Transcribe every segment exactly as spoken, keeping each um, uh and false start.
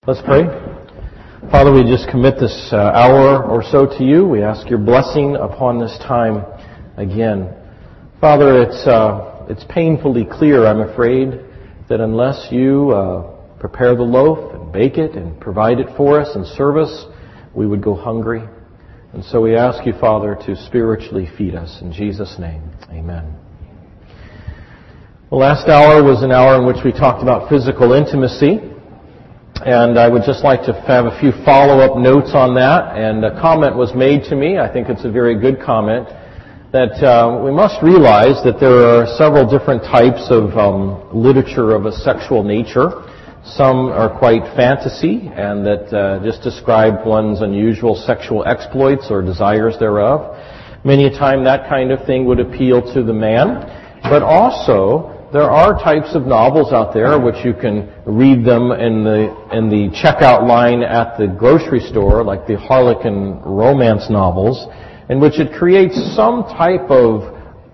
Let's pray. Father, we just commit this uh, hour or so to you. We ask your blessing upon this time again. Father, it's uh, it's painfully clear, I'm afraid, that unless you uh, prepare the loaf and bake it and provide it for us and serve us, we would go hungry. And so we ask you, Father, to spiritually feed us. In Jesus' name, amen. The last hour was an hour in which we talked about physical intimacy. And I would just like to have a few follow-up notes on that. And a comment was made to me, I think it's a very good comment, that uh, we must realize that there are several different types of um, literature of a sexual nature. Some are quite fantasy, and that uh, just describe one's unusual sexual exploits or desires thereof. Many a time that kind of thing would appeal to the man. But also, there are types of novels out there which you can read them in the in the checkout line at the grocery store, like the Harlequin romance novels, in which it creates some type of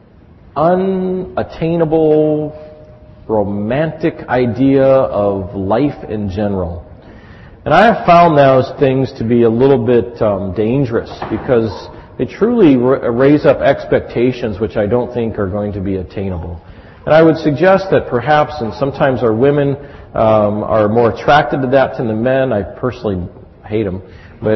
unattainable, romantic idea of life in general. And I have found those things to be a little bit um, dangerous because they truly r- raise up expectations which I don't think are going to be attainable. And I would suggest that perhaps, and sometimes our women um, are more attracted to that than the men. I personally hate them, but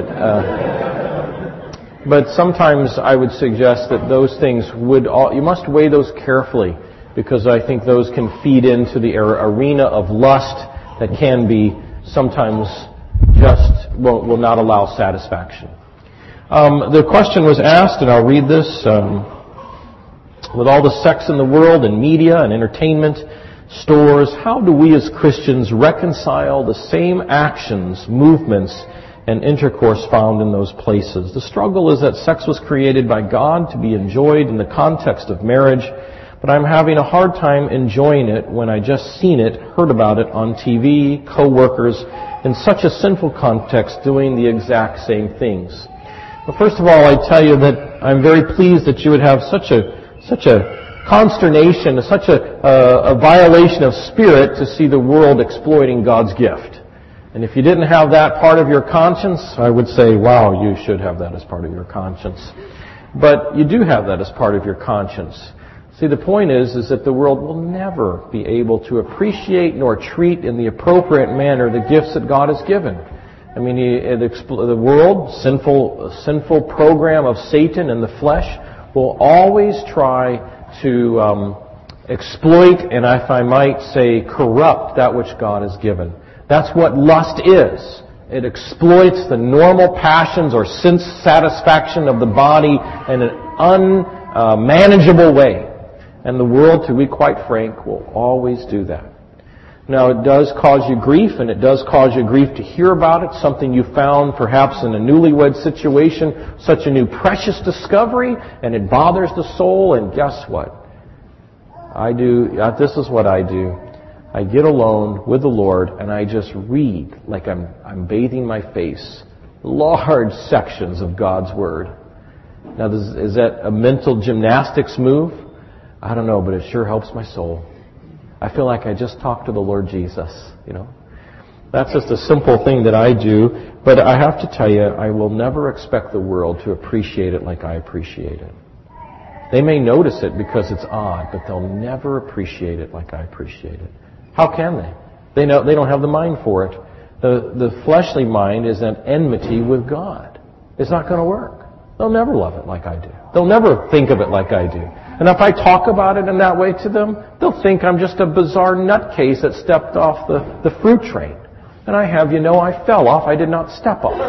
uh, but sometimes I would suggest that those things would all, you must weigh those carefully, because I think those can feed into the arena of lust that can be sometimes just will, will not allow satisfaction. Um, the question was asked, and I'll read this. Um, With all the sex in the world and media and entertainment stores, how do we as Christians reconcile the same actions, movements, and intercourse found in those places? The struggle is that sex was created by God to be enjoyed in the context of marriage, but I'm having a hard time enjoying it when I just seen it, heard about it on T V, co-workers, in such a sinful context doing the exact same things. Well, first of all, I tell you that I'm very pleased that you would have such a Such a consternation, such a, a, a violation of spirit to see the world exploiting God's gift. And if you didn't have that part of your conscience, I would say, wow, you should have that as part of your conscience. But you do have that as part of your conscience. See, the point is, is that the world will never be able to appreciate nor treat in the appropriate manner the gifts that God has given. I mean, it, it, the world, sinful, sinful program of Satan and the flesh, will always try to um, exploit and, if I might say, corrupt that which God has given. That's what lust is. It exploits the normal passions or sense satisfaction of the body in an unmanageable way. And the world, to be quite frank, will always do that. Now, it does cause you grief, and it does cause you grief to hear about it, something you found perhaps in a newlywed situation, such a new precious discovery, and it bothers the soul, and guess what? I do, this is what I do. I get alone with the Lord, and I just read, like I'm, I'm bathing my face, large sections of God's Word. Now, this, is that a mental gymnastics move? I don't know, but it sure helps my soul. I feel like I just talked to the Lord Jesus, you know. That's just a simple thing that I do, but I have to tell you, I will never expect the world to appreciate it like I appreciate it. They may notice it because it's odd, but they'll never appreciate it like I appreciate it. How can they? They know they don't have the mind for it. The the fleshly mind is at enmity with God. It's not going to work. They'll never love it like I do. They'll never think of it like I do. And if I talk about it in that way to them, they'll think I'm just a bizarre nutcase that stepped off the, the fruit train. And I have, you know, I fell off. I did not step off.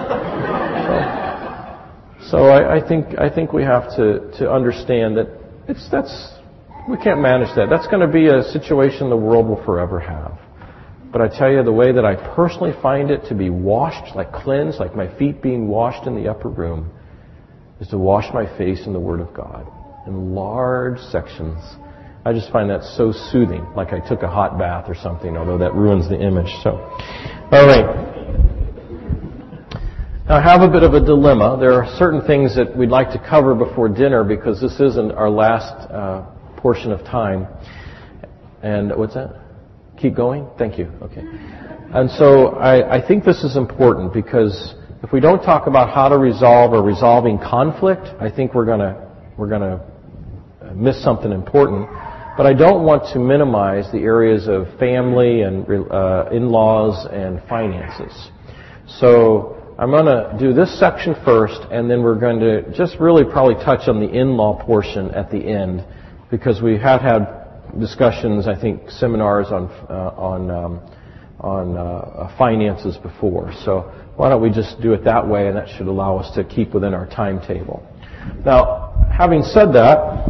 So, so I, I think I think we have to, to understand that it's that's we can't manage that. That's going to be a situation the world will forever have. But I tell you, the way that I personally find it to be washed, like cleansed, like my feet being washed in the upper room, is to wash my face in the Word of God. In large sections. I just find that so soothing, like I took a hot bath or something, although that ruins the image. So, all right. Now, I have a bit of a dilemma. There are certain things that we'd like to cover before dinner because this isn't our last uh, portion of time. And what's that? Keep going? Thank you. Okay. And so I, I think this is important because if we don't talk about how to resolve or resolving conflict, I think we're going to we're going to miss something important. But I don't want to minimize the areas of family and uh, in-laws and finances. So I'm going to do this section first, and then we're going to just really probably touch on the in-law portion at the end, because we have had discussions, I think, seminars on uh, on um, on uh, finances before. So why don't we just do it that way, and that should allow us to keep within our timetable. Now, having said that,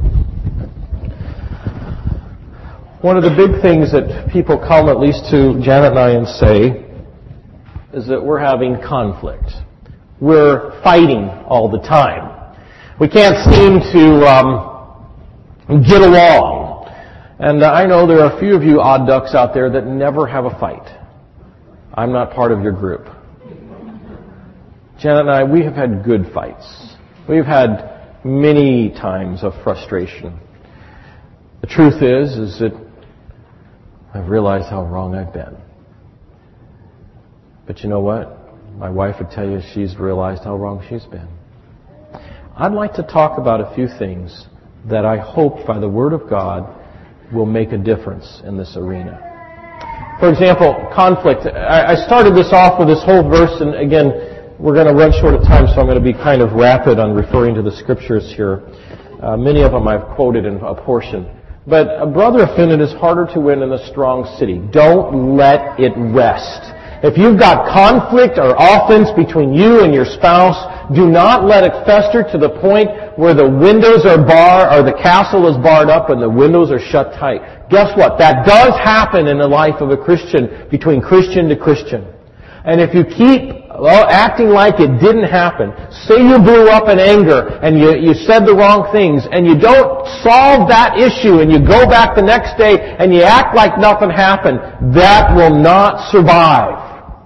one of the big things that people come, at least to Janet and I, and say is that we're having conflict. We're fighting all the time. We can't seem to um, get along. And I know there are a few of you odd ducks out there that never have a fight. I'm not part of your group. Janet and I, we have had good fights. We've had many times of frustration. The truth is, is that I've realized how wrong I've been. But you know what? My wife would tell you she's realized how wrong she's been. I'd like to talk about a few things that I hope by the Word of God will make a difference in this arena. For example, conflict. I started this off with this whole verse, and again, we're going to run short of time, so I'm going to be kind of rapid on referring to the scriptures here. Uh, many of them I've quoted in a portion. But a brother offended is harder to win in a strong city. Don't let it rest. If you've got conflict or offense between you and your spouse, do not let it fester to the point where the windows are barred, or the castle is barred up and the windows are shut tight. Guess what? That does happen in the life of a Christian, between Christian to Christian. And if you keep well, acting like it didn't happen, say you blew up in anger and you, you said the wrong things, and you don't solve that issue and you go back the next day and you act like nothing happened, that will not survive.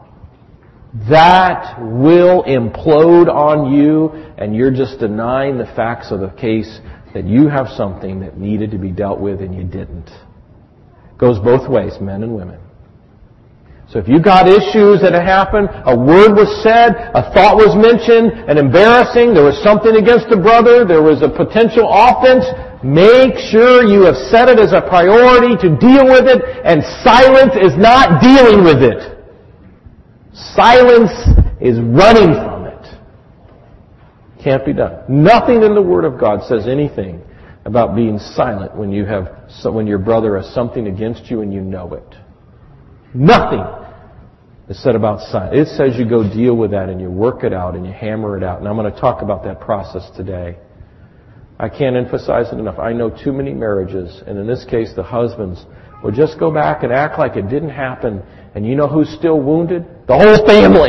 That will implode on you, and you're just denying the facts of the case that you have something that needed to be dealt with and you didn't. It goes both ways, men and women. So if you got issues that had happened, a word was said, a thought was mentioned, an embarrassing, there was something against a brother, there was a potential offense, make sure you have set it as a priority to deal with it, and silence is not dealing with it. Silence is running from it. Can't be done. Nothing in the Word of God says anything about being silent when you have when your brother has something against you and you know it. Nothing is said about silence. It says you go deal with that and you work it out and you hammer it out. And I'm going to talk about that process today. I can't emphasize it enough. I know too many marriages, and in this case the husbands, will just go back and act like it didn't happen. And you know who's still wounded? The whole family.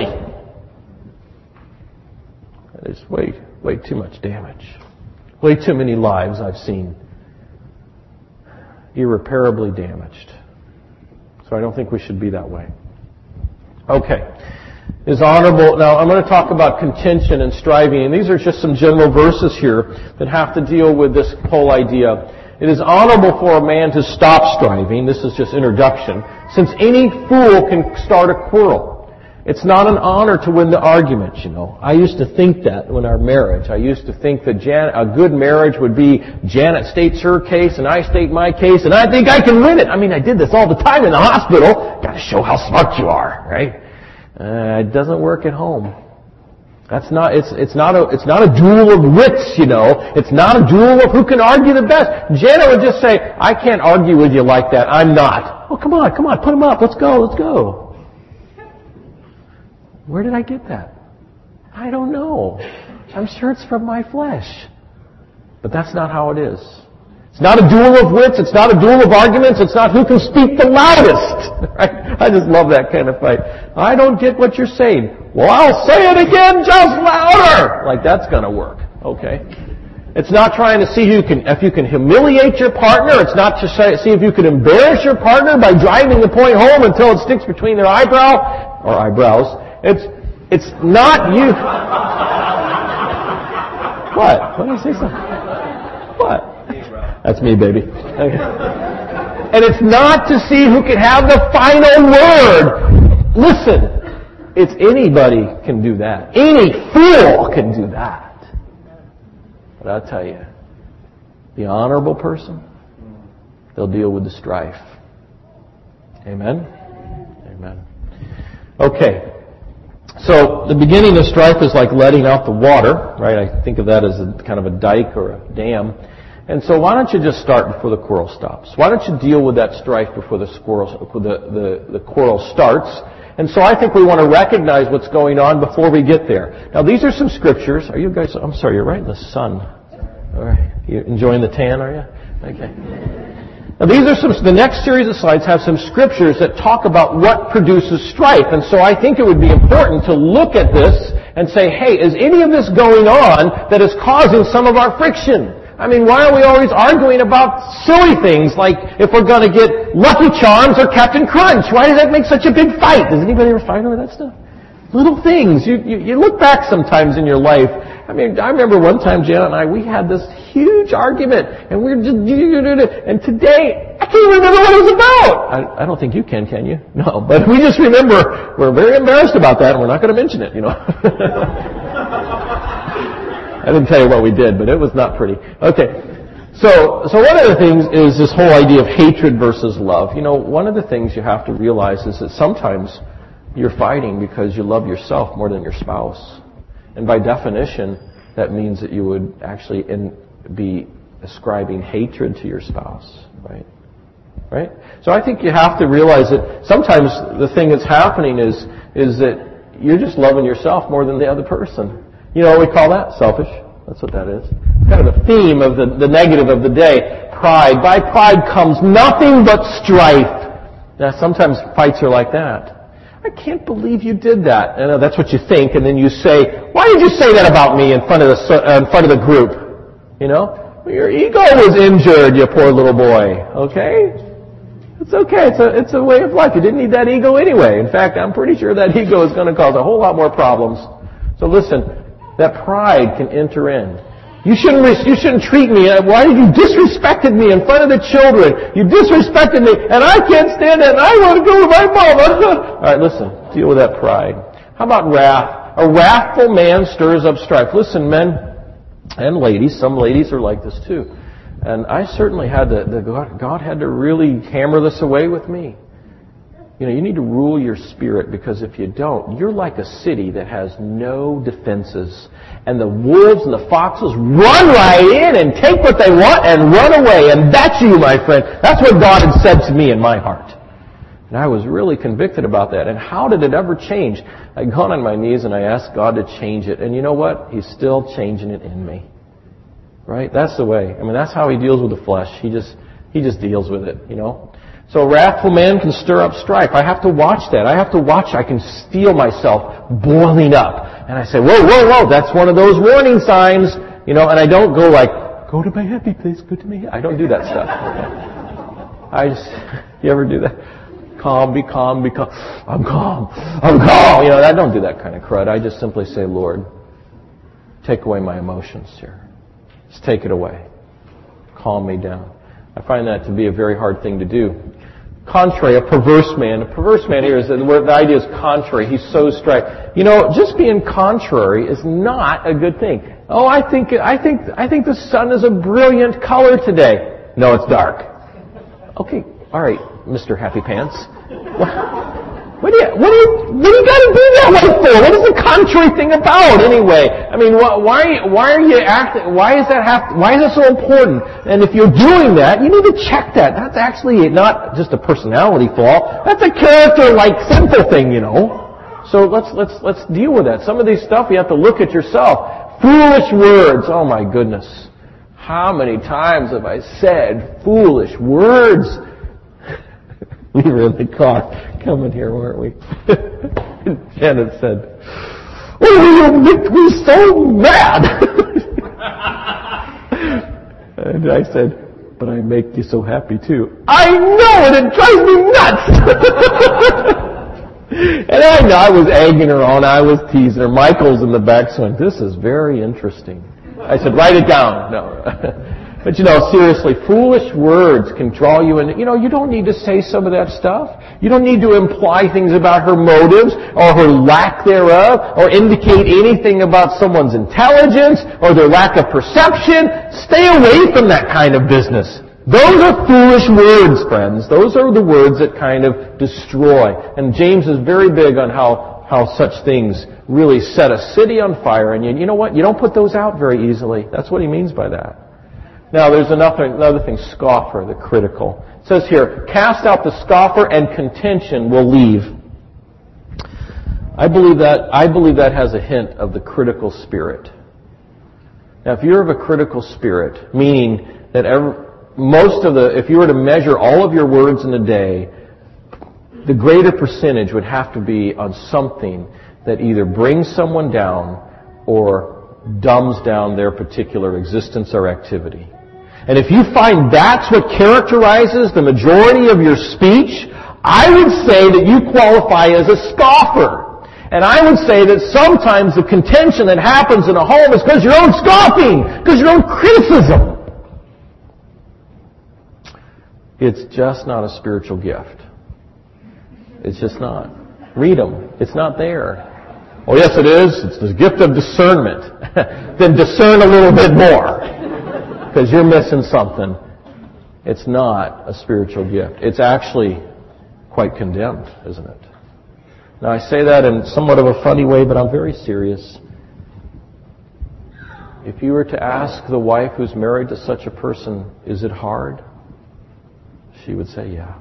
There's way, way too much damage. Way too many lives I've seen irreparably damaged. So I don't think we should be that way. Okay. Is honorable. Now I'm going to talk about contention and striving, and these are just some general verses here that have to deal with this whole idea. It is honorable for a man to stop striving. This is just introduction. Since any fool can start a quarrel. It's not an honor to win the argument, you know. I used to think that in our marriage. I used to think that Jan- a good marriage would be Janet states her case and I state my case, and I think I can win it. I mean, I did this all the time in the hospital. Got to show how smart you are, right? Uh, it doesn't work at home. That's not, it's, it's not a, it's not a duel of wits, you know. It's not a duel of who can argue the best. Janet would just say, I can't argue with you like that. I'm not. Oh, come on, come on, put them up. Let's go, let's go. Where did I get that? I don't know. I'm sure it's from my flesh. But that's not how it is. It's not a duel of wits. It's not a duel of arguments. It's not who can speak the loudest. Right? I just love that kind of fight. I don't get what you're saying. Well, I'll say it again just louder. Like that's going to work. Okay. It's not trying to see who can, if you can humiliate your partner. It's not to say, see if you can embarrass your partner by driving the point home until it sticks between their eyebrow or eyebrows. It's it's not you. What? What did I say something? What? That's me, baby. Okay. And it's not to see who can have the final word. listen, it's anybody can do that. Any fool can do that. But I'll tell you, the honorable person, they'll deal with the strife. Amen? Amen. Okay. So the beginning of strife is like letting out the water, right? I think of that as a kind of a dike or a dam. And so why don't you just start before the quarrel stops? Why don't you deal with that strife before the, squirrel, the, the, the quarrel starts? And so I think we want to recognize what's going on before we get there. Now these are some scriptures. Are you guys, I'm sorry, you're right in the sun. All right. You enjoying the tan, are you? Okay. Now these are some, the next series of slides have some scriptures that talk about what produces strife. And so I think it would be important to look at this and say, hey, is any of this going on that is causing some of our friction? I mean, why are we always arguing about silly things like if we're going to get Lucky Charms or Captain Crunch? Why does that make such a big fight? Does anybody ever fight over that stuff? Little things. You, you, you look back sometimes in your life. I mean, I remember one time Janet and I, we had this huge argument, and we were just, and today, I can't remember what it was about. I, I don't think you can, can you? No, but we just remember, we're very embarrassed about that, and we're not going to mention it, you know. I didn't tell you what we did, but it was not pretty. Okay. So, so one of the things is this whole idea of hatred versus love. You know, one of the things you have to realize is that sometimes you're fighting because you love yourself more than your spouse. And by definition, that means that you would actually in, be ascribing hatred to your spouse, right? Right? So I think you have to realize that sometimes the thing that's happening is, is that you're just loving yourself more than the other person. You know what we call that? Selfish. That's what that is. It's kind of the theme of the, the negative of the day. Pride. By pride comes nothing but strife. Now sometimes fights are like that. I can't believe you did that. And that's what you think, and then you say, why did you say that about me in front of the, uh, in front of the group? You know? Well, your ego was injured, you poor little boy. Okay? It's okay. It's a, it's a way of life. You didn't need that ego anyway. In fact, I'm pretty sure that ego is going to cause a whole lot more problems. So listen, that pride can enter in. You shouldn't, you shouldn't treat me. Why did you disrespected me in front of the children? You disrespected me, and I can't stand it, and I want to go to my mama. All right, listen. Deal with that pride. How about wrath? A wrathful man stirs up strife. Listen, men and ladies. Some ladies are like this too. And I certainly had to, the God, God had to really hammer this away with me. You know, you need to rule your spirit, because if you don't, you're like a city that has no defenses. And the wolves and the foxes run right in and take what they want and run away. And that's you, my friend. That's what God had said to me in my heart. And I was really convicted about that. And how did it ever change? I got on my knees and I asked God to change it. And you know what? He's still changing it in me. Right? That's the way. I mean, that's how He deals with the flesh. He just, He just deals with it, you know. So a wrathful man can stir up strife. I have to watch that. I have to watch. I can feel myself boiling up. And I say, whoa, whoa, whoa, that's one of those warning signs. You know, and I don't go like, go to my happy place, go to my... I don't do that stuff. I just... You ever do that? Calm, be calm, be calm. I'm calm. I'm calm. You know, I don't do that kind of crud. I just simply say, Lord, take away my emotions here. Just take it away. Calm me down. I find that to be a very hard thing to do. Contrary, a perverse man. A perverse man here is that the idea is contrary. He's so strife. You know, just being contrary is not a good thing. Oh, I think I think I think the sun is a brilliant color today. No, it's dark. Okay, all right, Mister Happy Pants. What do you what do you what do you got to be that way for? What is the contrary thing about anyway? I mean, why why are you acting? Why is that have? Why is that so important? And if you're doing that, you need to check that. That's actually not just a personality flaw. That's a character like sinful thing, you know. So let's let's let's deal with that. Some of these stuff you have to look at yourself. Foolish words. Oh my goodness, how many times have I said foolish words? We were in the car coming here, weren't we? Janet said, "Oh, you make me so mad." And I said, "But I make you so happy too." I know, and it drives me nuts. And I know I was egging her on, I was teasing her. Michael's in the back saying, "This is very interesting." I said, "Write it down." No. But you know, seriously, foolish words can draw you in. You know, you don't need to say some of that stuff. You don't need to imply things about her motives or her lack thereof or indicate anything about someone's intelligence or their lack of perception. Stay away from that kind of business. Those are foolish words, friends. Those are the words that kind of destroy. And James is very big on how, how such things really set a city on fire. And you, you know what? You don't put those out very easily. That's what he means by that. Now, there's another, another thing, scoffer, the critical. It says here, cast out the scoffer and contention will leave. I believe that, I believe that has a hint of the critical spirit. Now, if you're of a critical spirit, meaning that every, most of the, if you were to measure all of your words in a day, the greater percentage would have to be on something that either brings someone down or dumbs down their particular existence or activity. And if you find that's what characterizes the majority of your speech, I would say that you qualify as a scoffer. And I would say that sometimes the contention that happens in a home is because your own scoffing, because your own criticism. It's just not a spiritual gift. It's just not. Read them. It's not there. Oh, yes, it is. It's the gift of discernment. Then discern a little bit more. Because you're missing something. It's not a spiritual gift. It's actually quite condemned, isn't it? Now, I say that in somewhat of a funny way, but I'm very serious. If you were to ask the wife who's married to such a person, is it hard? She would say, yeah.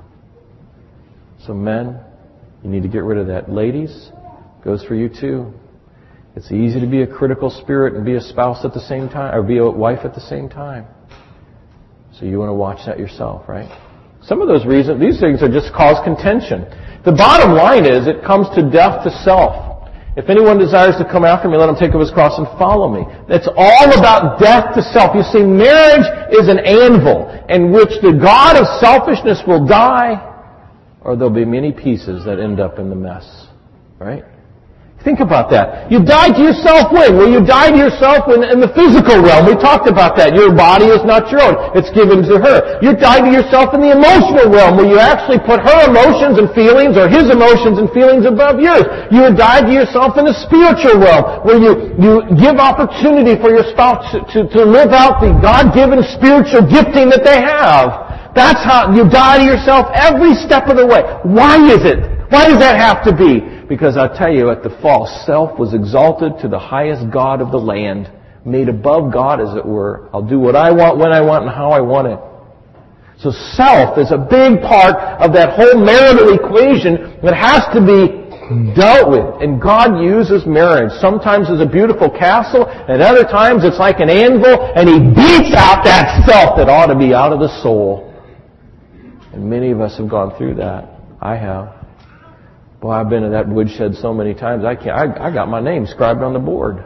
So men, you need to get rid of that. Ladies, goes for you too. It's easy to be a critical spirit and be a spouse at the same time, or be a wife at the same time. So you want to watch that yourself, right? Some of those reasons, these things are just cause contention. The bottom line is it comes to death to self. If anyone desires to come after me, let him take up his cross and follow me. It's all about death to self. You see, marriage is an anvil in which the god of selfishness will die, or there'll be many pieces that end up in the mess, right? Think about that. You die to yourself when? Well, you die to yourself in, in the physical realm. We talked about that. Your body is not your own. It's given to her. You die to yourself in the emotional realm where you actually put her emotions and feelings or his emotions and feelings above yours. You die to yourself in the spiritual realm where you, you give opportunity for your spouse to, to, to live out the God-given spiritual gifting that they have. That's how you die to yourself every step of the way. Why is it? Why does that have to be? Because I tell you, at the fall, self was exalted to the highest God of the land, made above God, as it were. I'll do what I want, when I want, and how I want it. So self is a big part of that whole marital equation that has to be dealt with. And God uses marriage sometimes as a beautiful castle, and other times it's like an anvil, and He beats out that self that ought to be out of the soul. And many of us have gone through that. I have. Well, I've been in that woodshed so many times, I can't, I, I got my name scribed on the board.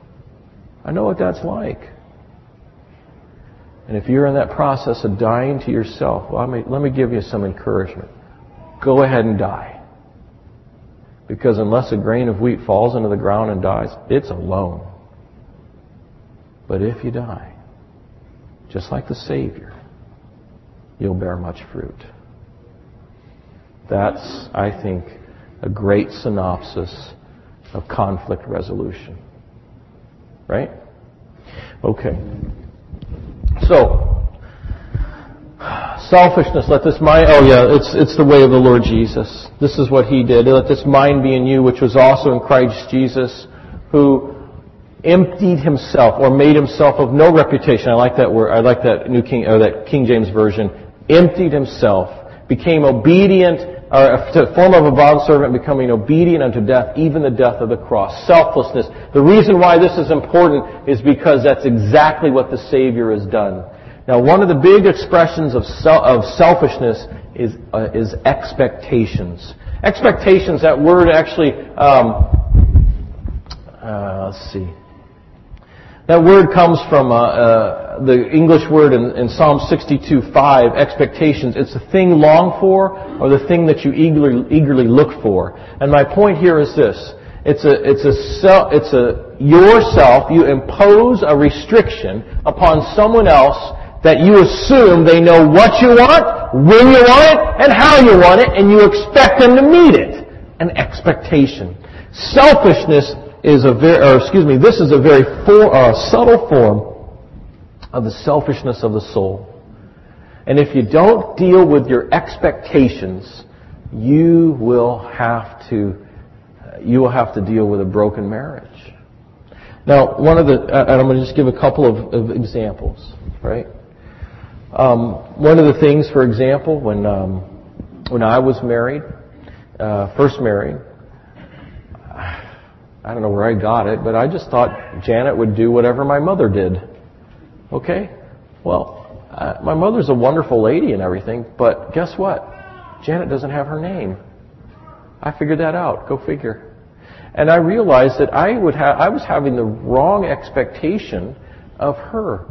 I know what that's like. And if you're in that process of dying to yourself, well, let me, let me give you some encouragement. Go ahead and die. Because unless a grain of wheat falls into the ground and dies, it's alone. But if you die, just like the Savior, you'll bear much fruit. That's, I think, a great synopsis of conflict resolution. Right? Okay. So, selfishness, let this mind, oh yeah, it's, it's the way of the Lord Jesus. This is what He did. Let this mind be in you, which was also in Christ Jesus, who emptied Himself, or made Himself of no reputation. I like that word, I like that New King, or that King James Version. Emptied Himself, became obedient, or a form of a bondservant, becoming obedient unto death, even the death of the cross. Selflessness. The reason why this is important is because that's exactly what the Savior has done. Now, one of the big expressions of sel- of selfishness is uh, is expectations. Expectations. That word actually. Um, uh, let's see. That word comes from uh, uh, the English word in, in Psalm sixty-two five, expectations. It's the thing longed for or the thing that you eagerly, eagerly look for. And my point here is this. It's a, it's a, self, it's a, yourself, you impose a restriction upon someone else that you assume they know what you want, when you want it, and how you want it, and you expect them to meet it. An expectation. Selfishness is a very, or excuse me, this is a very for, uh, subtle form of the selfishness of the soul. And if you don't deal with your expectations, you will have to, you will have to deal with a broken marriage. Now, one of the, and I'm going to just give a couple of, of examples, right? Um, one of the things, for example, when um, when I was married, uh, first married, I don't know where I got it, but I just thought Janet would do whatever my mother did. Okay? Well, uh, my mother's a wonderful lady and everything, but guess what? Janet doesn't have her name. I figured that out. Go figure. And I realized that I would ha- I was having the wrong expectation of her.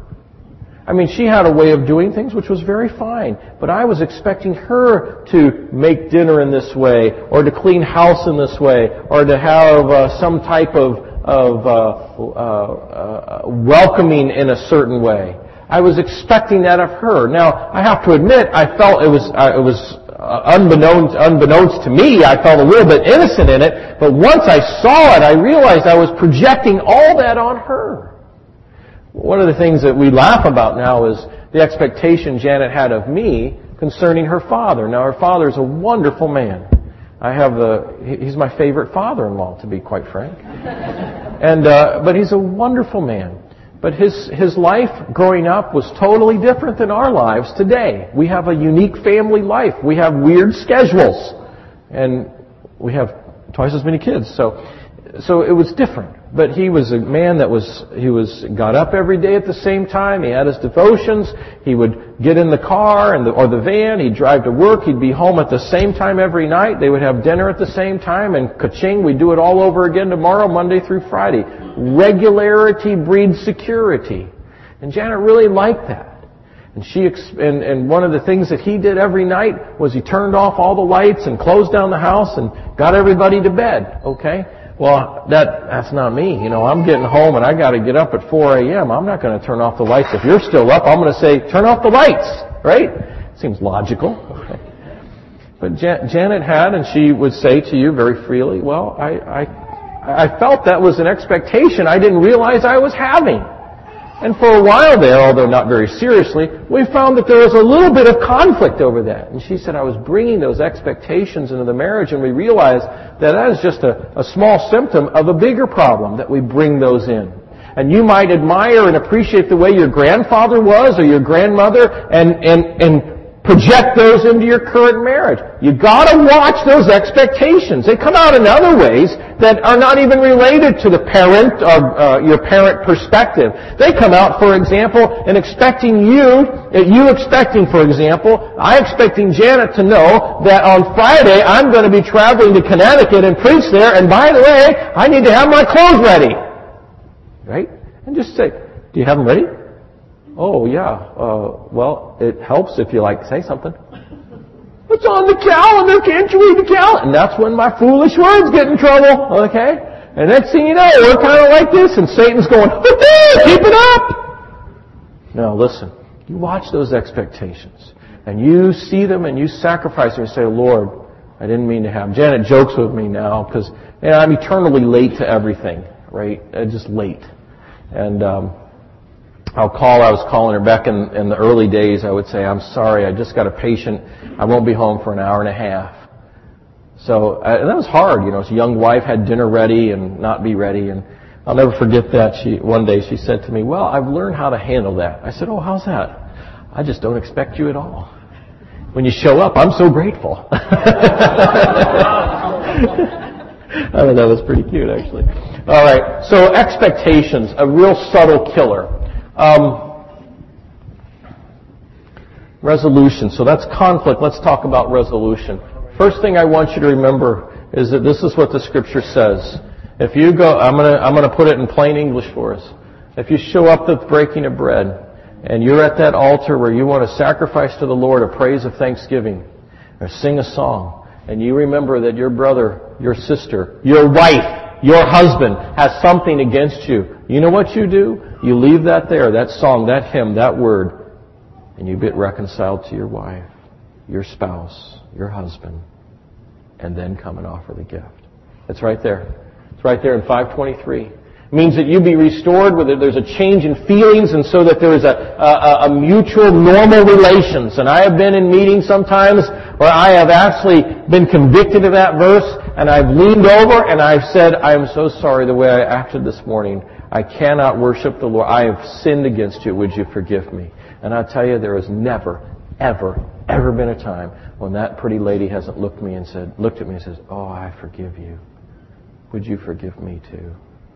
I mean, she had a way of doing things which was very fine, but I was expecting her to make dinner in this way, or to clean house in this way, or to have uh, some type of, of uh, uh, uh, welcoming in a certain way. I was expecting that of her. Now, I have to admit, I felt it was uh, it was uh, unbeknownst, unbeknownst to me. I felt a little bit innocent in it, but once I saw it, I realized I was projecting all that on her. One of the things that we laugh about now is the expectation Janet had of me concerning her father. Now, her father is a wonderful man. I have the, he's my favorite father-in-law, to be quite frank. And, uh, but he's a wonderful man. But his, his life growing up was totally different than our lives today. We have a unique family life. We have weird schedules. And we have twice as many kids. So, so it was different. But he was a man that was, he was, got up every day at the same time. He had his devotions. He would get in the car and the, or the van. He'd drive to work. He'd be home at the same time every night. They would have dinner at the same time. And ka-ching, we'd do it all over again tomorrow, Monday through Friday. Regularity breeds security. And Janet really liked that. And she, and, and one of the things that he did every night was he turned off all the lights and closed down the house and got everybody to bed. Okay? Well, that that's not me. You know, I'm getting home and I got to get up at four a.m. I'm not going to turn off the lights. If you're still up, I'm going to say, turn off the lights, right? Seems logical. Okay. But Jan- Janet had, and she would say to you very freely, well, I, I, I felt that was an expectation I didn't realize I was having. And for a while there, although not very seriously, we found that there was a little bit of conflict over that. And she said, I was bringing those expectations into the marriage, and we realized that that is just a, a small symptom of a bigger problem, that we bring those in. And you might admire and appreciate the way your grandfather was or your grandmother and, and, and project those into your current marriage. You gotta watch those expectations. They come out in other ways that are not even related to the parent or uh, your parent perspective. They come out, for example, in expecting you, you expecting, for example, I expecting Janet to know that on Friday I'm going to be traveling to Connecticut and preach there, and by the way, I need to have my clothes ready. Right? And just say, do you have them ready? Oh, yeah. Uh, well, it helps if you, like, say something. It's on the calendar. Can't you read the calendar? And that's when my foolish words get in trouble. Okay? And next thing you know, we're kind of like this, and Satan's going, keep it up! Now, listen. You watch those expectations, and you see them, and you sacrifice them, and you say, Lord, I didn't mean to have... Janet jokes with me now, because you know, I'm eternally late to everything, right? I'm just late. And... um I'll call, I was calling her back in, in the early days, I would say, I'm sorry, I just got a patient, I won't be home for an hour and a half. So, and that was hard, you know, as a young wife had dinner ready and not be ready, and I'll never forget that. She, one day she said to me, well, I've learned how to handle that. I said, oh, how's that? I just don't expect you at all. When you show up, I'm so grateful. I thought that was pretty cute, actually. All right, so expectations, a real subtle killer. Um, resolution. So that's conflict. Let's talk about resolution. First thing I want you to remember is that this is what the Scripture says. If you go, I'm gonna, I'm gonna put it in plain English for us. If you show up at the breaking of bread, and you're at that altar where you want to sacrifice to the Lord a praise of thanksgiving, or sing a song, and you remember that your brother, your sister, your wife, your husband has something against you, you know what you do? You leave that there, that song, that hymn, that word, and you get reconciled to your wife, your spouse, your husband, and then come and offer the gift. It's right there. It's right there in five twenty-three. It means that you be restored, where there's a change in feelings, and so that there is a, a, a mutual normal relations. And I have been in meetings sometimes where I have actually been convicted of that verse, and I've leaned over and I've said, I am so sorry the way I acted this morning. I cannot worship the Lord. I have sinned against you. Would you forgive me? And I tell you, there has never, ever, ever been a time when that pretty lady hasn't looked me and said, looked at me and says, oh, I forgive you. Would you forgive me too?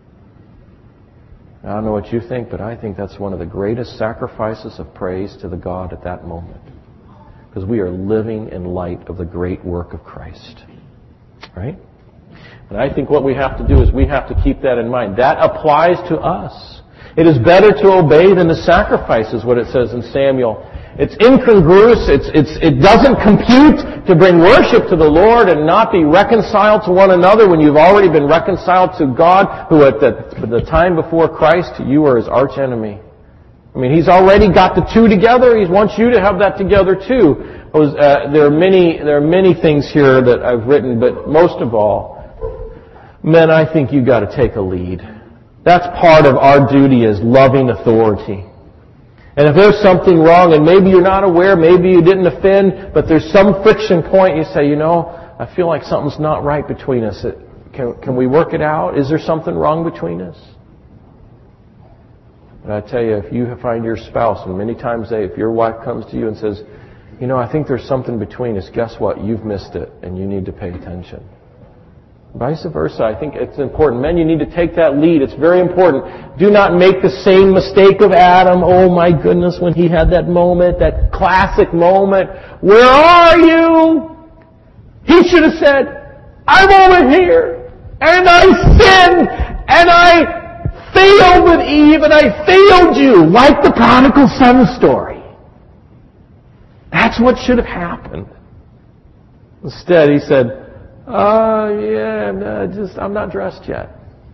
I don't know what you think, but I think that's one of the greatest sacrifices of praise to the God at that moment. Because we are living in light of the great work of Christ. Right? And I think what we have to do is we have to keep that in mind. That applies to us. It is better to obey than to sacrifice, is what it says in Samuel. It's incongruous. It's, it's, it doesn't compute to bring worship to the Lord and not be reconciled to one another when you've already been reconciled to God, who at the, at the time before Christ, you were His archenemy. I mean, He's already got the two together. He wants you to have that together too. Uh, there are many, there are many things here that I've written, but most of all, men, I think you've got to take a lead. That's part of our duty as loving authority. And if there's something wrong, and maybe you're not aware, maybe you didn't offend, but there's some friction point, you say, you know, I feel like something's not right between us. Can, can we work it out? Is there something wrong between us? But I tell you, if you find your spouse, and many times they, if your wife comes to you and says, you know, I think there's something between us, guess what? You've missed it, and you need to pay attention. Vice versa, I think it's important. Men, you need to take that lead. It's very important. Do not make the same mistake of Adam. Oh my goodness, when he had that moment, that classic moment. Where are you? He should have said, I'm over here, and I sinned, and I failed with Eve, and I failed you, like the prodigal son story. That's what should have happened. Instead, he said, Uh, yeah, no, just, I'm not dressed yet.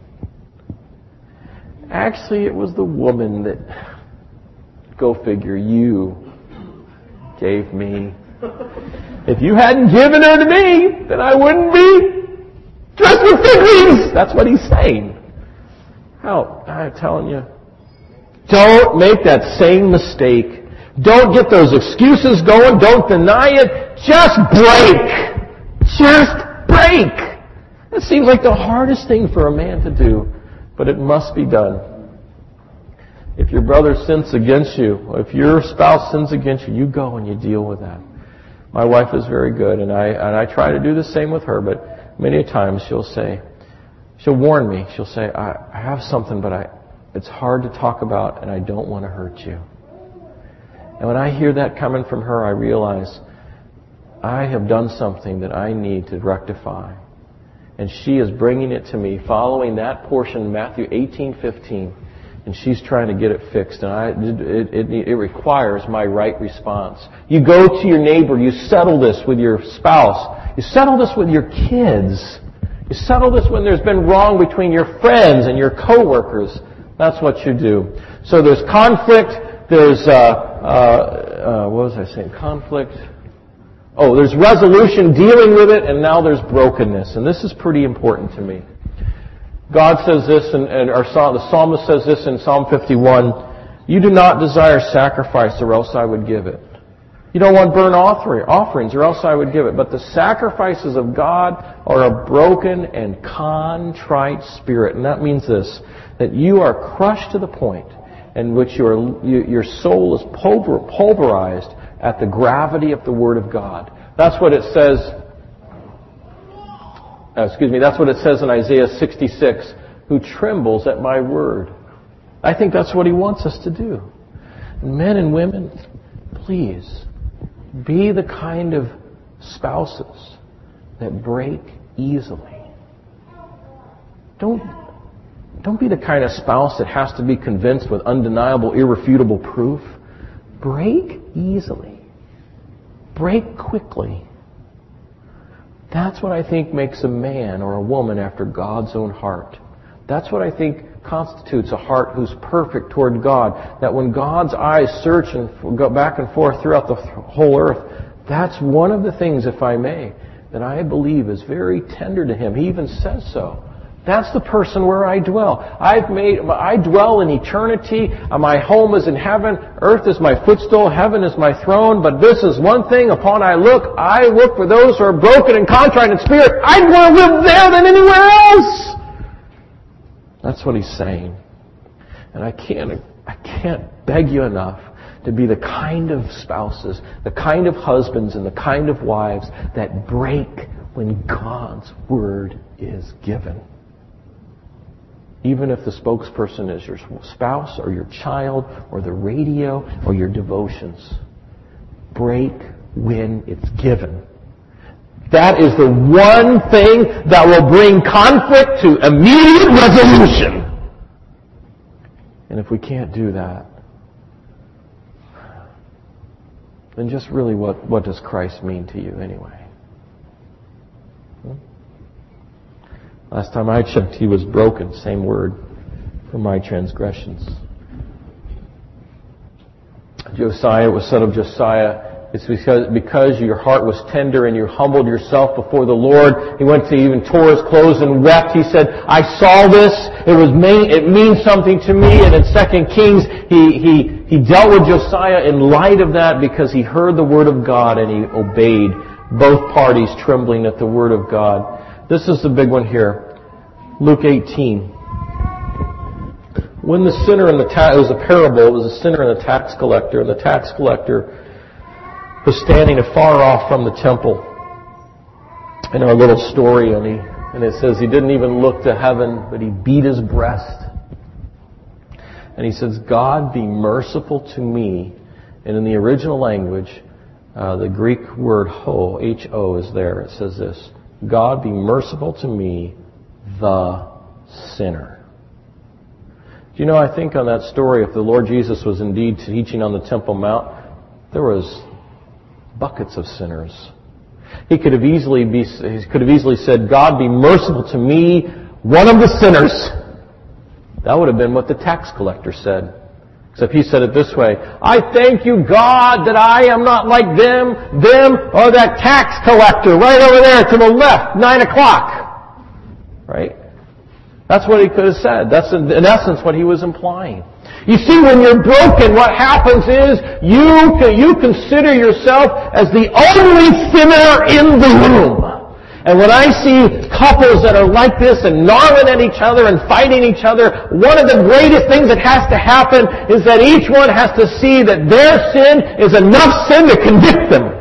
Actually, it was the woman that, go figure, you gave me. If you hadn't given her to me, then I wouldn't be dressed with fig leaves. That's what he's saying. How? I'm telling you. Don't make that same mistake. Don't get those excuses going. Don't deny it. Just break. Just break. It seems like the hardest thing for a man to do, but it must be done. If your brother sins against you, if your spouse sins against you, you go and you deal with that. My wife is very good, and I and I try to do the same with her, but many times she'll say, she'll warn me. She'll say, I, I have something, but I it's hard to talk about, and I don't want to hurt you. And when I hear that coming from her, I realize I have done something that I need to rectify. And she is bringing it to me, following that portion in Matthew eighteen fifteen, and she's trying to get it fixed. And I, it, it, it requires my right response. You go to your neighbor, you settle this with your spouse, you settle this with your kids, you settle this when there's been wrong between your friends and your coworkers. That's what you do. So there's conflict, there's, uh, uh, uh, what was I saying? Conflict. Oh, there's resolution, dealing with it, and now there's brokenness. And this is pretty important to me. God says this, and, and our, the psalmist says this in Psalm fifty-one, you do not desire sacrifice, or else I would give it. You don't want burnt offerings, or else I would give it. But the sacrifices of God are a broken and contrite spirit. And that means this, that you are crushed to the point in which your, your soul is pulverized at the gravity of the Word of God. That's what it says, uh, excuse me, that's what it says in Isaiah sixty-six, who trembles at my word. I think that's what he wants us to do. Men and women, please, be the kind of spouses that break easily. Don't, don't be the kind of spouse that has to be convinced with undeniable, irrefutable proof. Break easily. Break quickly. That's what I think makes a man or a woman after God's own heart. That's what I think constitutes a heart who's perfect toward God. That when God's eyes search and go back and forth throughout the whole earth, that's one of the things, if I may, that I believe is very tender to Him. He even says so. That's the person where I dwell. I've made, I dwell in eternity. My home is in heaven. Earth is my footstool. Heaven is my throne. But this is one thing. Upon I look, I look for those who are broken and contrite in spirit. I'd want to live there than anywhere else. That's what He's saying. And I can't, I can't beg you enough to be the kind of spouses, the kind of husbands, and the kind of wives that break when God's Word is given. Even if the spokesperson is your spouse or your child or the radio or your devotions. Break when it's given. That is the one thing that will bring conflict to immediate resolution. And if we can't do that, then just really what, what does Christ mean to you anyway? Last time I checked, He was broken, same word, for my transgressions. Josiah, was son of Josiah. It's because, because your heart was tender and you humbled yourself before the Lord. He went to even tore his clothes and wept. He said, I saw this. It was main, it means something to me. And in Second Kings, he, he, he dealt with Josiah in light of that because he heard the word of God and he obeyed, both parties trembling at the word of God. This is the big one here. Luke eighteen. When the sinner and the tax, it was a parable, it was a sinner and a tax collector, and the tax collector was standing afar off from the temple in our little story, and he, and it says he didn't even look to heaven, but he beat his breast. And he says, God, be merciful to me. And in the original language, uh, the Greek word ho, H O is there. It says this, God, be merciful to me, the sinner. Do you know, I think on that story, if the Lord Jesus was indeed teaching on the Temple Mount, there was buckets of sinners. He could have easily be, he could have easily said, God, be merciful to me, one of the sinners. That would have been what the tax collector said. Except he said it this way, I thank you, God, that I am not like them, them, or that tax collector right over there to the left, nine o'clock. Right? That's what he could have said. That's in, in essence what he was implying. You see, when you're broken, what happens is you, you consider yourself as the only sinner in the room. And when I see couples that are like this and gnawing at each other and fighting each other, one of the greatest things that has to happen is that each one has to see that their sin is enough sin to convict them.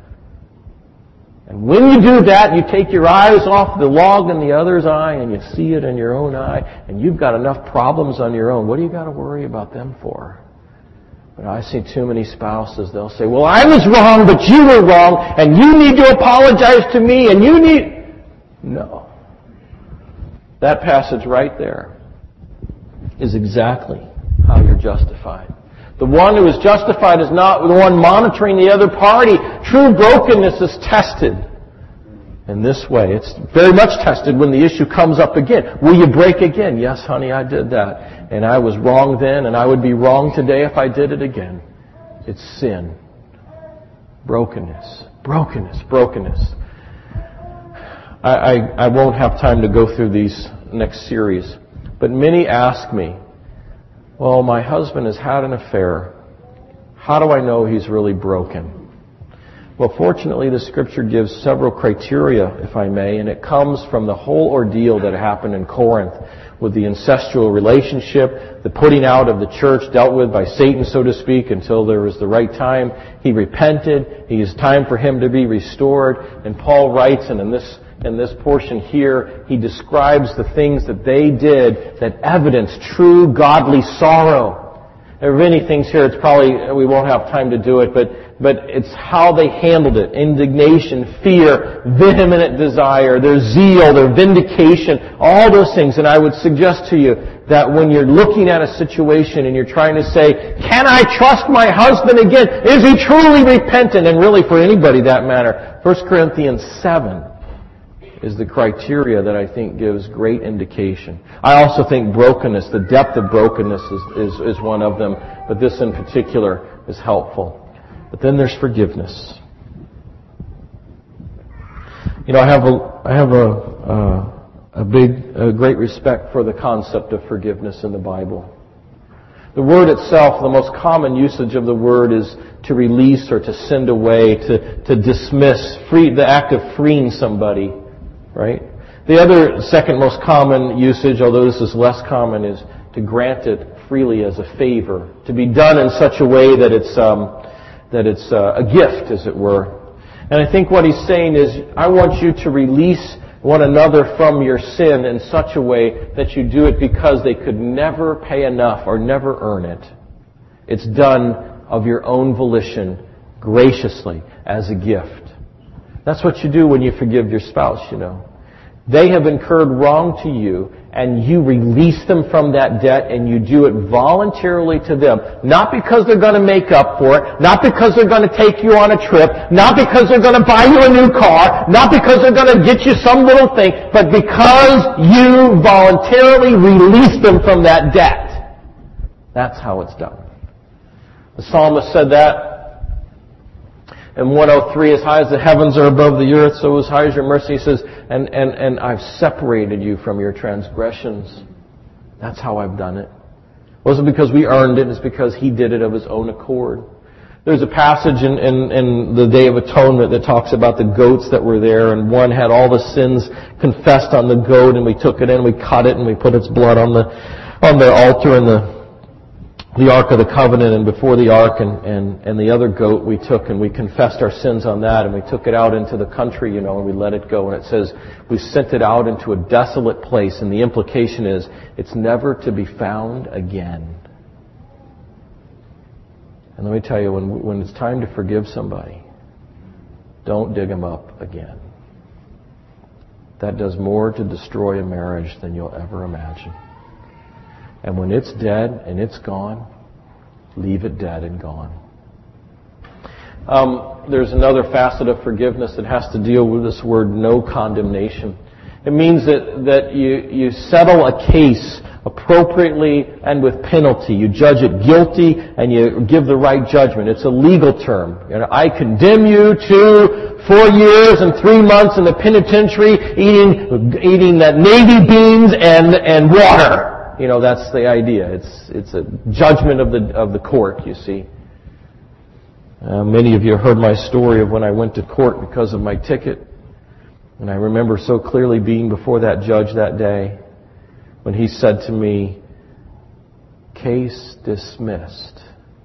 And when you do that, you take your eyes off the log in the other's eye and you see it in your own eye, and you've got enough problems on your own. What do you got to worry about them for? But I see too many spouses, they'll say, well, I was wrong, but you were wrong, and you need to apologize to me, and you need... No. That passage right there is exactly how you're justified. The one who is justified is not the one monitoring the other party. True brokenness is tested in this way. It's very much tested when the issue comes up again. Will you break again? Yes, honey, I did that. And I was wrong then, and I would be wrong today if I did it again. It's sin. Brokenness. Brokenness. Brokenness. I, I, I won't have time to go through these next series. But many ask me, well, my husband has had an affair. How do I know he's really broken? Well, fortunately, the Scripture gives several criteria, if I may, and it comes from the whole ordeal that happened in Corinth with the incestual relationship, the putting out of the church dealt with by Satan, so to speak, until there was the right time. He repented. It is time for him to be restored. And Paul writes, and in this in this portion here, he describes the things that they did that evidence true godly sorrow. There are many things here, it's probably, we won't have time to do it, but, but it's how they handled it. Indignation, fear, vehement desire, their zeal, their vindication, all those things. And I would suggest to you that when you're looking at a situation and you're trying to say, can I trust my husband again? Is he truly repentant? And really for anybody that matter, First Corinthians seven is the criteria that I think gives great indication. I also think brokenness, the depth of brokenness is, is, is one of them, but this in particular is helpful. But then there's forgiveness. You know, I have a, I have a, uh, a big, a great respect for the concept of forgiveness in the Bible. The word itself, the most common usage of the word is to release or to send away, to, to dismiss, free, the act of freeing somebody, right? The other second most common usage, although this is less common, is to grant it freely as a favor, to be done in such a way that it's um, that it's uh, a gift, as it were. And I think what he's saying is, I want you to release one another from your sin in such a way that you do it because they could never pay enough or never earn it. It's done of your own volition, graciously, as a gift. That's what you do when you forgive your spouse, you know. They have incurred wrong to you, and you release them from that debt, and you do it voluntarily to them. Not because they're going to make up for it, not because they're going to take you on a trip, not because they're going to buy you a new car, not because they're going to get you some little thing, but because you voluntarily release them from that debt. That's how it's done. The psalmist said that in one oh three, as high as the heavens are above the earth, so as high as your mercy. He says, and, and, and I've separated you from your transgressions. That's how I've done it. It wasn't because we earned it, it's because He did it of His own accord. There's a passage in, in, in the Day of Atonement that talks about the goats that were there, and one had all the sins confessed on the goat, and we took it in, we cut it, and we put its blood on the, on the altar in the the Ark of the Covenant, and before the Ark, and, and, and the other goat we took and we confessed our sins on that, and we took it out into the country, you know, and we let it go. And it says we sent it out into a desolate place, and the implication is it's never to be found again. And let me tell you, when, when it's time to forgive somebody, don't dig them up again. That does more to destroy a marriage than you'll ever imagine. And when it's dead and it's gone, leave it dead and gone. Um, there's another facet of forgiveness that has to deal with this word, no condemnation. It means that, that you, you settle a case appropriately and with penalty. You judge it guilty and you give the right judgment. It's a legal term. You know, I condemn you to four years and three months in the penitentiary eating, eating that Navy beans and, and water. You know, that's the idea. It's it's a judgment of the of the court, you see. Uh, many of you heard my story of when I went to court because of my ticket. And I remember so clearly being before that judge that day when he said to me, "Case dismissed."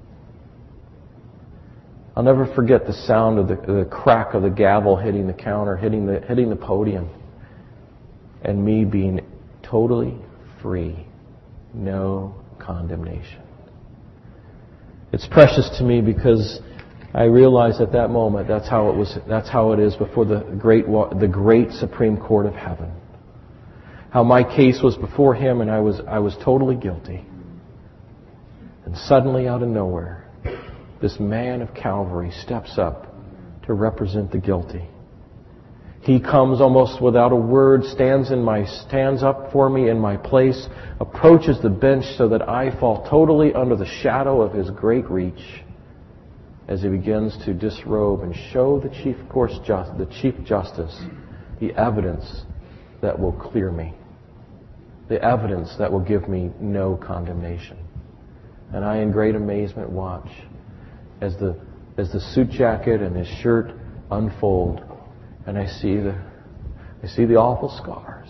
I'll never forget the sound of the, the crack of the gavel hitting the counter, hitting the hitting the podium, and me being totally free. No condemnation. It's precious to me because I realized at that moment that's how it was. That's how it is before the great, the great Supreme Court of Heaven. How my case was before Him, and I was I was totally guilty. And suddenly, out of nowhere, this man of Calvary steps up to represent the guilty. He comes almost without a word, stands in my stands up for me in my place, approaches the bench so that I fall totally under the shadow of His great reach as He begins to disrobe and show the chief course just, the Chief Justice the evidence that will clear me, the evidence that will give me no condemnation. And I, in great amazement, watch as the as the suit jacket and his shirt unfold. And I see the, I see the awful scars,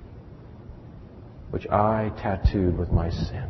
which I tattooed with my sin.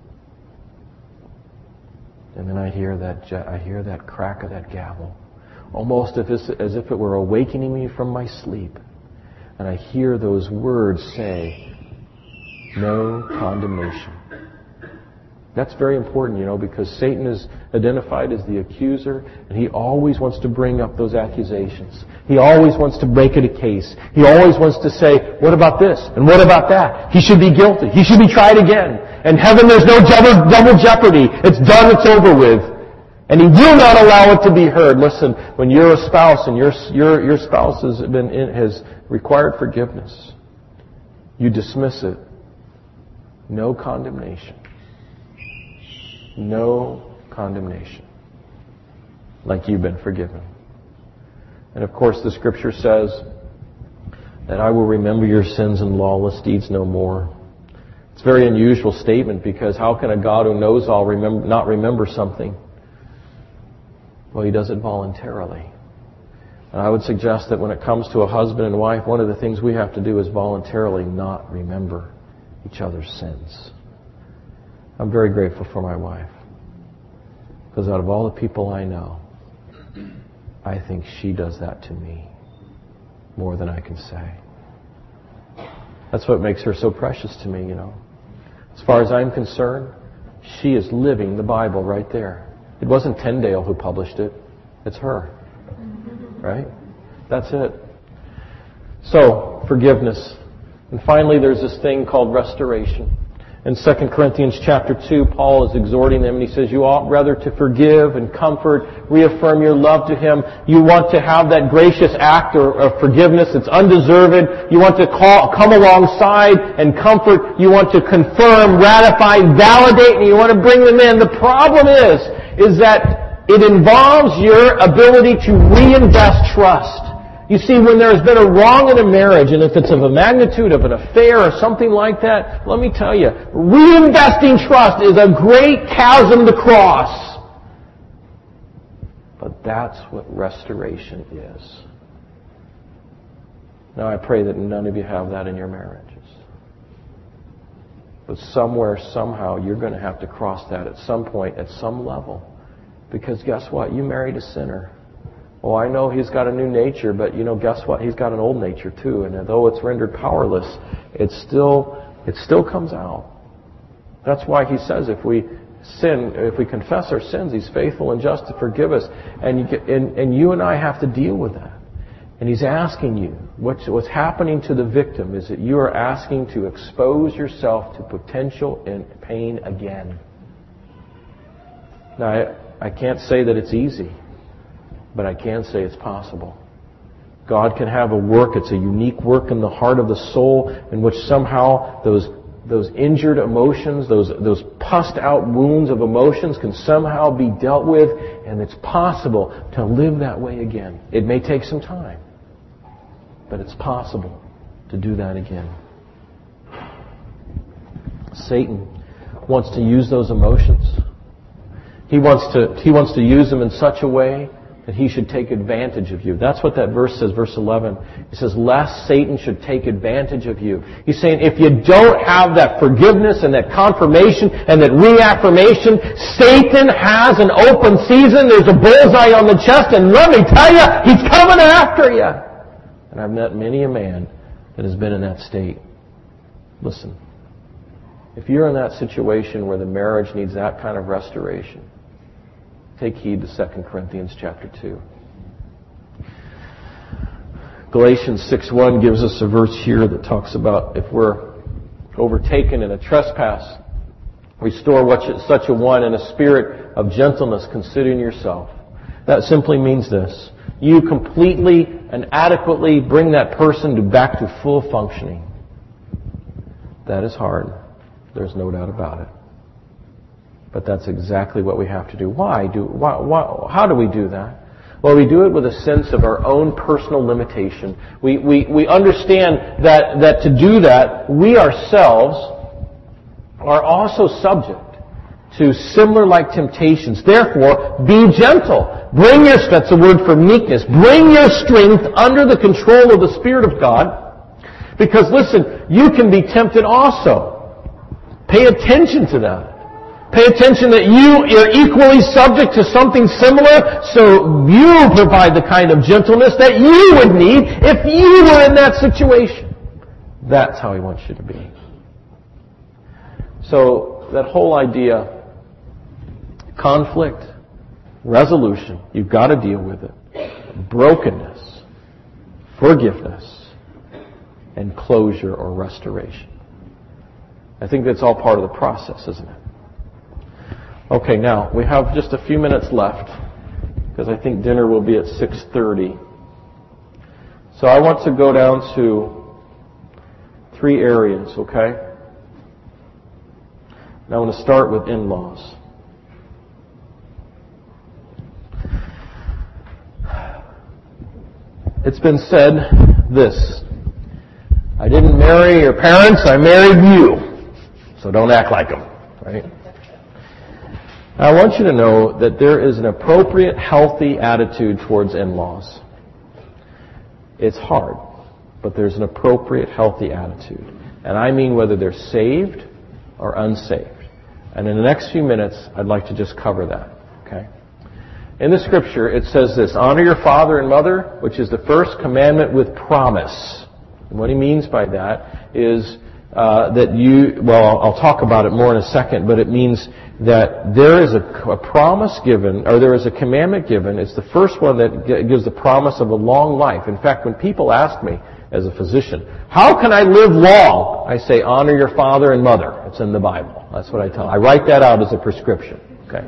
And then I hear that, I hear that crack of that gavel, almost as if it were awakening me from my sleep. And I hear those words say, "No condemnation." That's very important, you know, because Satan is identified as the accuser, and he always wants to bring up those accusations. He always wants to make it a case. He always wants to say, what about this? And what about that? He should be guilty. He should be tried again. In heaven there's no double, double jeopardy. It's done, it's over with. And He will not allow it to be heard. Listen, when you're a spouse and your your your spouse has been in, has required forgiveness, you dismiss it. No condemnation. No condemnation. Like you've been forgiven. And of course, the Scripture says that I will remember your sins and lawless deeds no more. It's a very unusual statement, because how can a God who knows all remember, not remember something? Well, He does it voluntarily. And I would suggest that when it comes to a husband and wife, one of the things we have to do is voluntarily not remember each other's sins. I'm very grateful for my wife, because out of all the people I know, I think she does that to me more than I can say. That's what makes her so precious to me, you know. As far as I'm concerned, she is living the Bible right there. It wasn't Tyndale who published it. It's her. Right? That's it. So, forgiveness. And finally, there's this thing called restoration. In Second Corinthians chapter two, Paul is exhorting them, and he says, you ought rather to forgive and comfort, reaffirm your love to Him. You want to have that gracious act of forgiveness. It's undeserved. You want to call, come alongside and comfort. You want to confirm, ratify, validate, and you want to bring them in. The problem is, is that it involves your ability to reinvest trust. You see, when there's been a wrong in a marriage, and if it's of a magnitude of an affair or something like that, let me tell you, reinvesting trust is a great chasm to cross. But that's what restoration is. Now, I pray that none of you have that in your marriages. But somewhere, somehow, you're going to have to cross that at some point, at some level. Because guess what? You married a sinner. Oh, I know he's got a new nature, but you know, guess what? He's got an old nature too. And though it's rendered powerless, it still, it still comes out. That's why he says if we sin, if we confess our sins, He's faithful and just to forgive us. And you, get, and, and you and I have to deal with that. And He's asking you, what's, what's happening to the victim is that you are asking to expose yourself to potential and pain again. Now, I, I can't say that it's easy. But I can say it's possible. God can have a work, it's a unique work in the heart of the soul, in which somehow those those injured emotions, those those pussed out wounds of emotions can somehow be dealt with, and it's possible to live that way again. It may take some time, but it's possible to do that again. Satan wants to use those emotions. He wants to he wants to use them in such a way that he should take advantage of you. That's what that verse says, verse eleven. It says, lest Satan should take advantage of you. He's saying, if you don't have that forgiveness and that confirmation and that reaffirmation, Satan has an open season. There's a bullseye on the chest, and let me tell you, he's coming after you. And I've met many a man that has been in that state. Listen, if you're in that situation where the marriage needs that kind of restoration, take heed to Second Corinthians chapter two. Galatians six one gives us a verse here that talks about if we're overtaken in a trespass, restore such a one in a spirit of gentleness, considering yourself. That simply means this. You completely and adequately bring that person to back to full functioning. That is hard. There's no doubt about it. But that's exactly what we have to do. Why do? Why, why, how do we do that? Well, we do it with a sense of our own personal limitation. We we we understand that that to do that, we ourselves are also subject to similar like temptations. Therefore, be gentle. Bring your that's a word for meekness. Bring your strength under the control of the Spirit of God. Because listen, you can be tempted also. Pay attention to that. Pay attention that you are equally subject to something similar, so you provide the kind of gentleness that you would need if you were in that situation. That's how He wants you to be. So, that whole idea, conflict, resolution, you've got to deal with it. Brokenness, forgiveness, and closure or restoration. I think that's all part of the process, isn't it? Okay, now, we have just a few minutes left, because I think dinner will be at six thirty. So I want to go down to three areas, okay? Now I want to start with in-laws. It's been said this: I didn't marry your parents, I married you. So don't act like them, right? I want you to know that there is an appropriate, healthy attitude towards in-laws. It's hard, but there's an appropriate, healthy attitude. And I mean whether they're saved or unsaved. And in the next few minutes, I'd like to just cover that, okay? In the Scripture, it says this: honor your father and mother, which is the first commandment with promise. And what he means by that is uh, that you, well, I'll talk about it more in a second, but it means that there is a, a promise given, or there is a commandment given. It's the first one that g- gives the promise of a long life. In fact, when people ask me, as a physician, how can I live long? I say, honor your father and mother. It's in the Bible. That's what I tell them. I write that out as a prescription. Okay.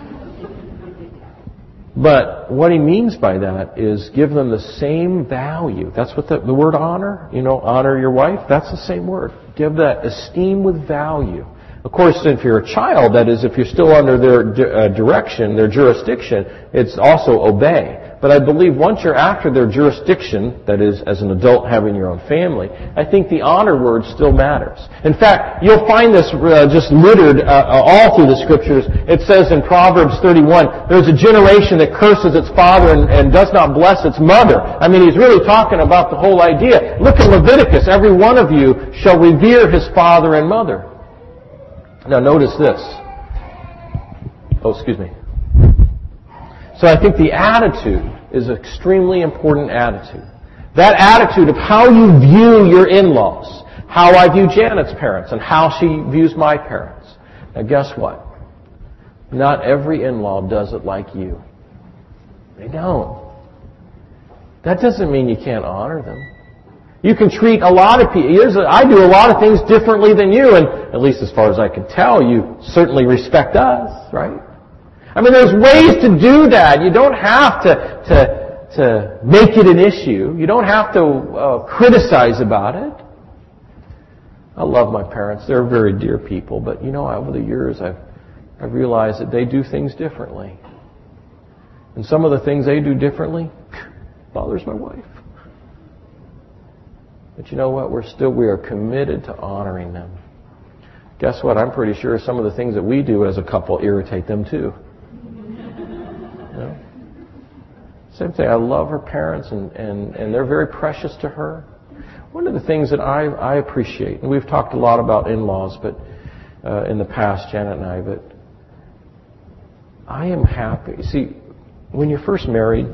But what he means by that is give them the same value. That's what the, the word honor, you know, honor your wife, that's the same word. Give that esteem with value. Of course, if you're a child, that is, if you're still under their uh, direction, their jurisdiction, it's also obey. But I believe once you're after their jurisdiction, that is, as an adult having your own family, I think the honor word still matters. In fact, you'll find this uh, just littered uh, all through the Scriptures. It says in Proverbs thirty-one, there's a generation that curses its father and, and does not bless its mother. I mean, he's really talking about the whole idea. Look at Leviticus. Every one of you shall revere his father and mother. Now notice this. Oh, excuse me. So I think the attitude is an extremely important attitude. That attitude of how you view your in-laws, how I view Janet's parents, and how she views my parents. Now guess what? Not every in-law does it like you. They don't. That doesn't mean you can't honor them. You can treat a lot of people. I do a lot of things differently than you, and at least as far as I can tell, you certainly respect us, right? I mean, there's ways to do that. You don't have to to to make it an issue. You don't have to uh, criticize about it. I love my parents. They're very dear people, but you know, over the years, I've I've realized that they do things differently, and some of the things they do differently bothers my wife. But you know what? We're still we are committed to honoring them. Guess what? I'm pretty sure some of the things that we do as a couple irritate them too. Same thing. I love her parents, and, and, and they're very precious to her. One of the things that I, I appreciate, and we've talked a lot about in-laws, but uh, in the past, Janet and I, but I am happy. You see, when you're first married,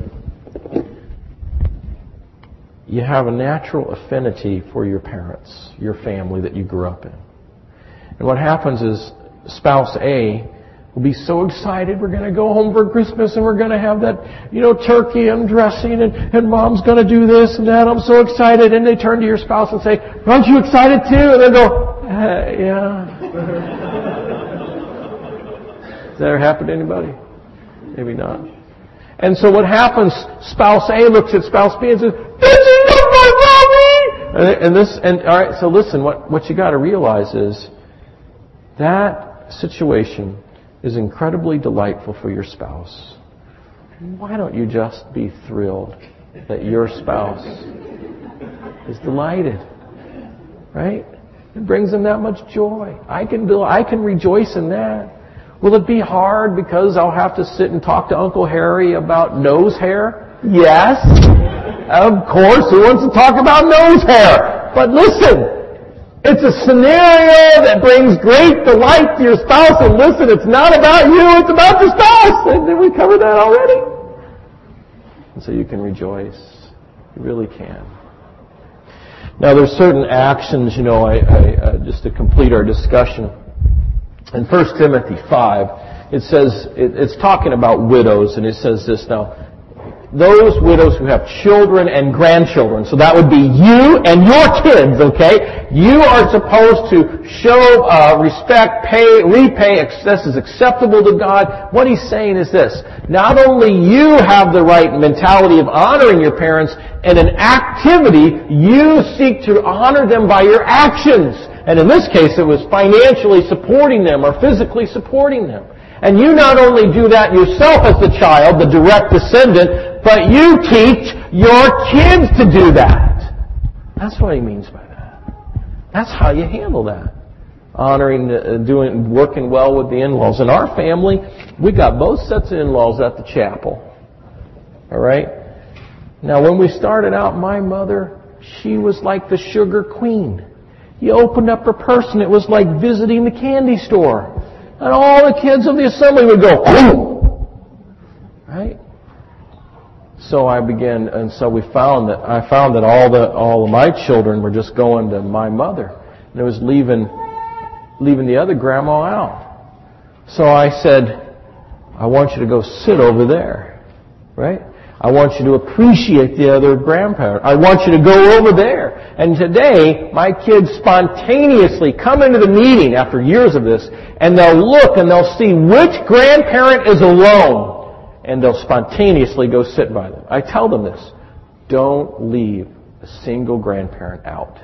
you have a natural affinity for your parents, your family that you grew up in. And what happens is spouse A will be so excited, we're going to go home for Christmas and we're going to have that, you know, turkey and dressing, and, and mom's going to do this and that. I'm so excited. And they turn to your spouse and say, aren't you excited too? And they go, uh, yeah. Has that ever happened to anybody? Maybe not. And so what happens, spouse A looks at spouse B and says, don't you love my mommy? And, and this, and alright, so listen, what, what you got to realize is that situation is incredibly delightful for your spouse. Why don't you just be thrilled that your spouse is delighted? Right? It brings them that much joy. I can do, I can rejoice in that. Will it be hard because I'll have to sit and talk to Uncle Harry about nose hair? Yes. Of course, who wants to talk about nose hair? But listen, it's a scenario that brings great delight to your spouse. And listen, it's not about you, it's about your spouse. And did we cover that already? And so you can rejoice. You really can. Now there's certain actions, you know, I, I, uh, just to complete our discussion. In First Timothy five, it says, it, it's talking about widows, and it says this now. Those widows who have children and grandchildren, so that would be you and your kids, okay? You are supposed to show uh, respect, pay, repay. This is acceptable to God. What he's saying is this. Not only you have the right mentality of honoring your parents, in an activity, you seek to honor them by your actions. And in this case, it was financially supporting them or physically supporting them. And you not only do that yourself as the child, the direct descendant, but you teach your kids to do that. That's what he means by that. That's how you handle that. Honoring, uh, doing, working well with the in-laws. In our family, we got both sets of in-laws at the chapel. All right? Now, when we started out, my mother, she was like the sugar queen. You opened up her purse and it was like visiting the candy store. And all the kids of the assembly would go, ooh! Right? So I began, and so we found that, I found that all the, all of my children were just going to my mother. And it was leaving, leaving the other grandma out. So I said, I want you to go sit over there. Right? I want you to appreciate the other grandparent. I want you to go over there. And today, my kids spontaneously come into the meeting after years of this, and they'll look and they'll see which grandparent is alone, and they'll spontaneously go sit by them. I tell them this. Don't leave a single grandparent out.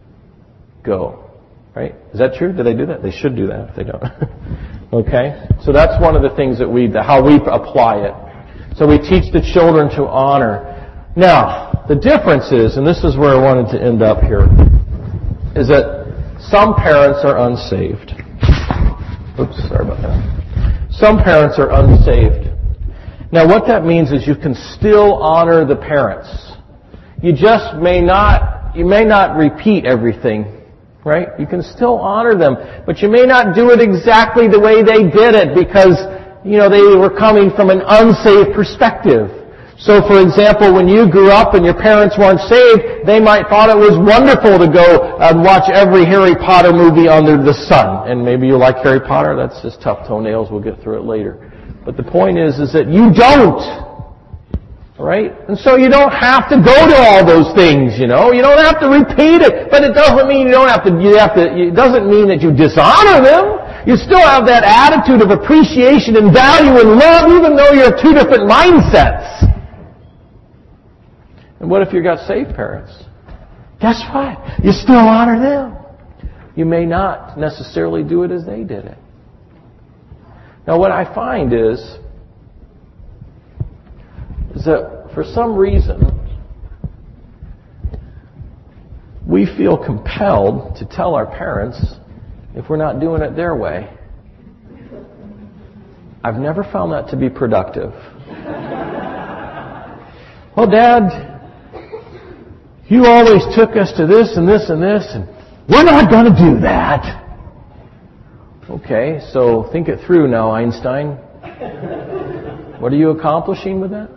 Go. Right? Is that true? Do they do that? They should do that if they don't. Okay? So that's one of the things that we, how we apply it. So we teach the children to honor. Now, the difference is, and this is where I wanted to end up here, is that some parents are unsaved. Oops, sorry about that. Some parents are unsaved. Now, what that means is you can still honor the parents. You just may not, you may not repeat everything, right? You can still honor them, but you may not do it exactly the way they did it because you know, they were coming from an unsaved perspective. So, for example, when you grew up and your parents weren't saved, they might thought it was wonderful to go and watch every Harry Potter movie under the sun. And maybe you like Harry Potter. That's just tough toenails. We'll get through it later. But the point is, is that you don't. All right? And so you don't have to go to all those things, you know. You don't have to repeat it. But it doesn't mean you don't have to, you have to, it doesn't mean that you dishonor them. You still have that attitude of appreciation and value and love, even though you're two different mindsets. And what if you've got saved parents? Guess what? You still honor them. You may not necessarily do it as they did it. Now, what I find is, is that for some reason, we feel compelled to tell our parents if we're not doing it their way. I've never found that to be productive. Well, Dad, you always took us to this and this and this, and we're not going to do that. Okay, so think it through now, Einstein. What are you accomplishing with that?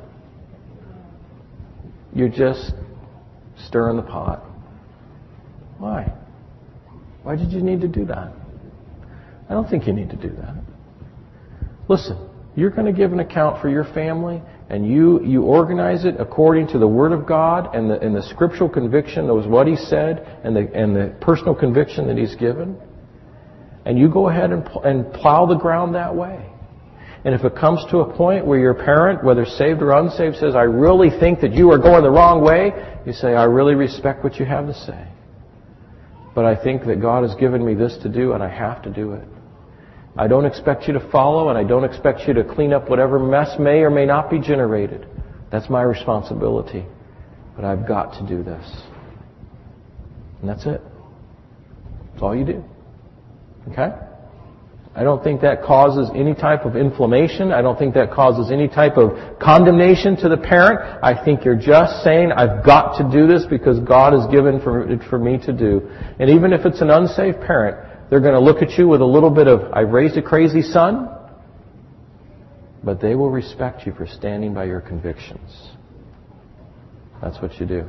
You're just stirring the pot. Why? Why did you need to do that? I don't think you need to do that. Listen, you're going to give an account for your family, and you, you organize it according to the Word of God and the, and the scriptural conviction that was what He said and the, and the personal conviction that He's given. And you go ahead and, and plow the ground that way. And if it comes to a point where your parent, whether saved or unsaved, says, I really think that you are going the wrong way, you say, I really respect what you have to say. But I think that God has given me this to do, and I have to do it. I don't expect you to follow, and I don't expect you to clean up whatever mess may or may not be generated. That's my responsibility. But I've got to do this. And that's it. That's all you do. Okay? I don't think that causes any type of inflammation. I don't think that causes any type of condemnation to the parent. I think you're just saying, I've got to do this because God has given for, it for me to do. And even if it's an unsaved parent, they're going to look at you with a little bit of, I raised a crazy son. But they will respect you for standing by your convictions. That's what you do.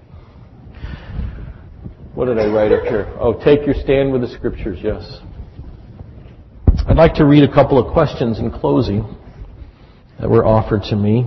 What did I write up here? Oh, take your stand with the Scriptures, yes. I'd like to read a couple of questions in closing that were offered to me.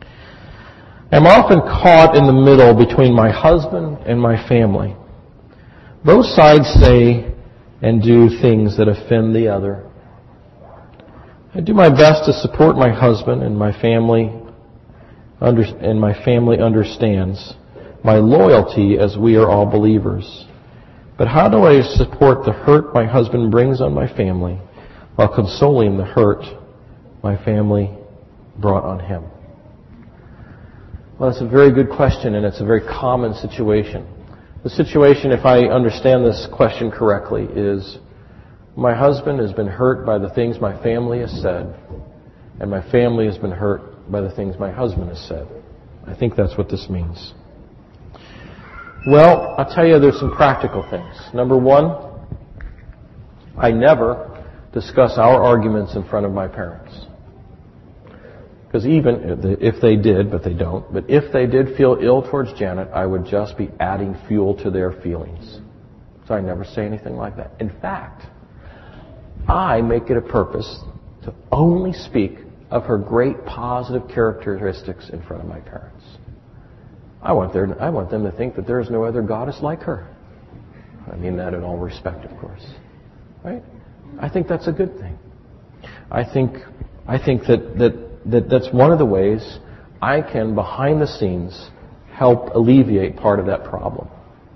I'm often caught in the middle between my husband and my family. Both sides say and do things that offend the other. I do my best to support my husband, and my family under, and my family understands my loyalty as we are all believers. But how do I support the hurt my husband brings on my family while consoling the hurt my family brought on him? Well, that's a very good question, and it's a very common situation. The situation, if I understand this question correctly, is my husband has been hurt by the things my family has said, and my family has been hurt by the things my husband has said. I think that's what this means. Well, I'll tell you there's some practical things. Number one, I never discuss our arguments in front of my parents. Because even if they did, but they don't, but if they did feel ill towards Janet, I would just be adding fuel to their feelings. So I never say anything like that. In fact, I make it a purpose to only speak of her great positive characteristics in front of my parents. I want their, I want them to think that there is no other goddess like her. I mean that in all respect, of course. Right? I think that's a good thing. I think, I think that, that That that's one of the ways I can, behind the scenes, help alleviate part of that problem.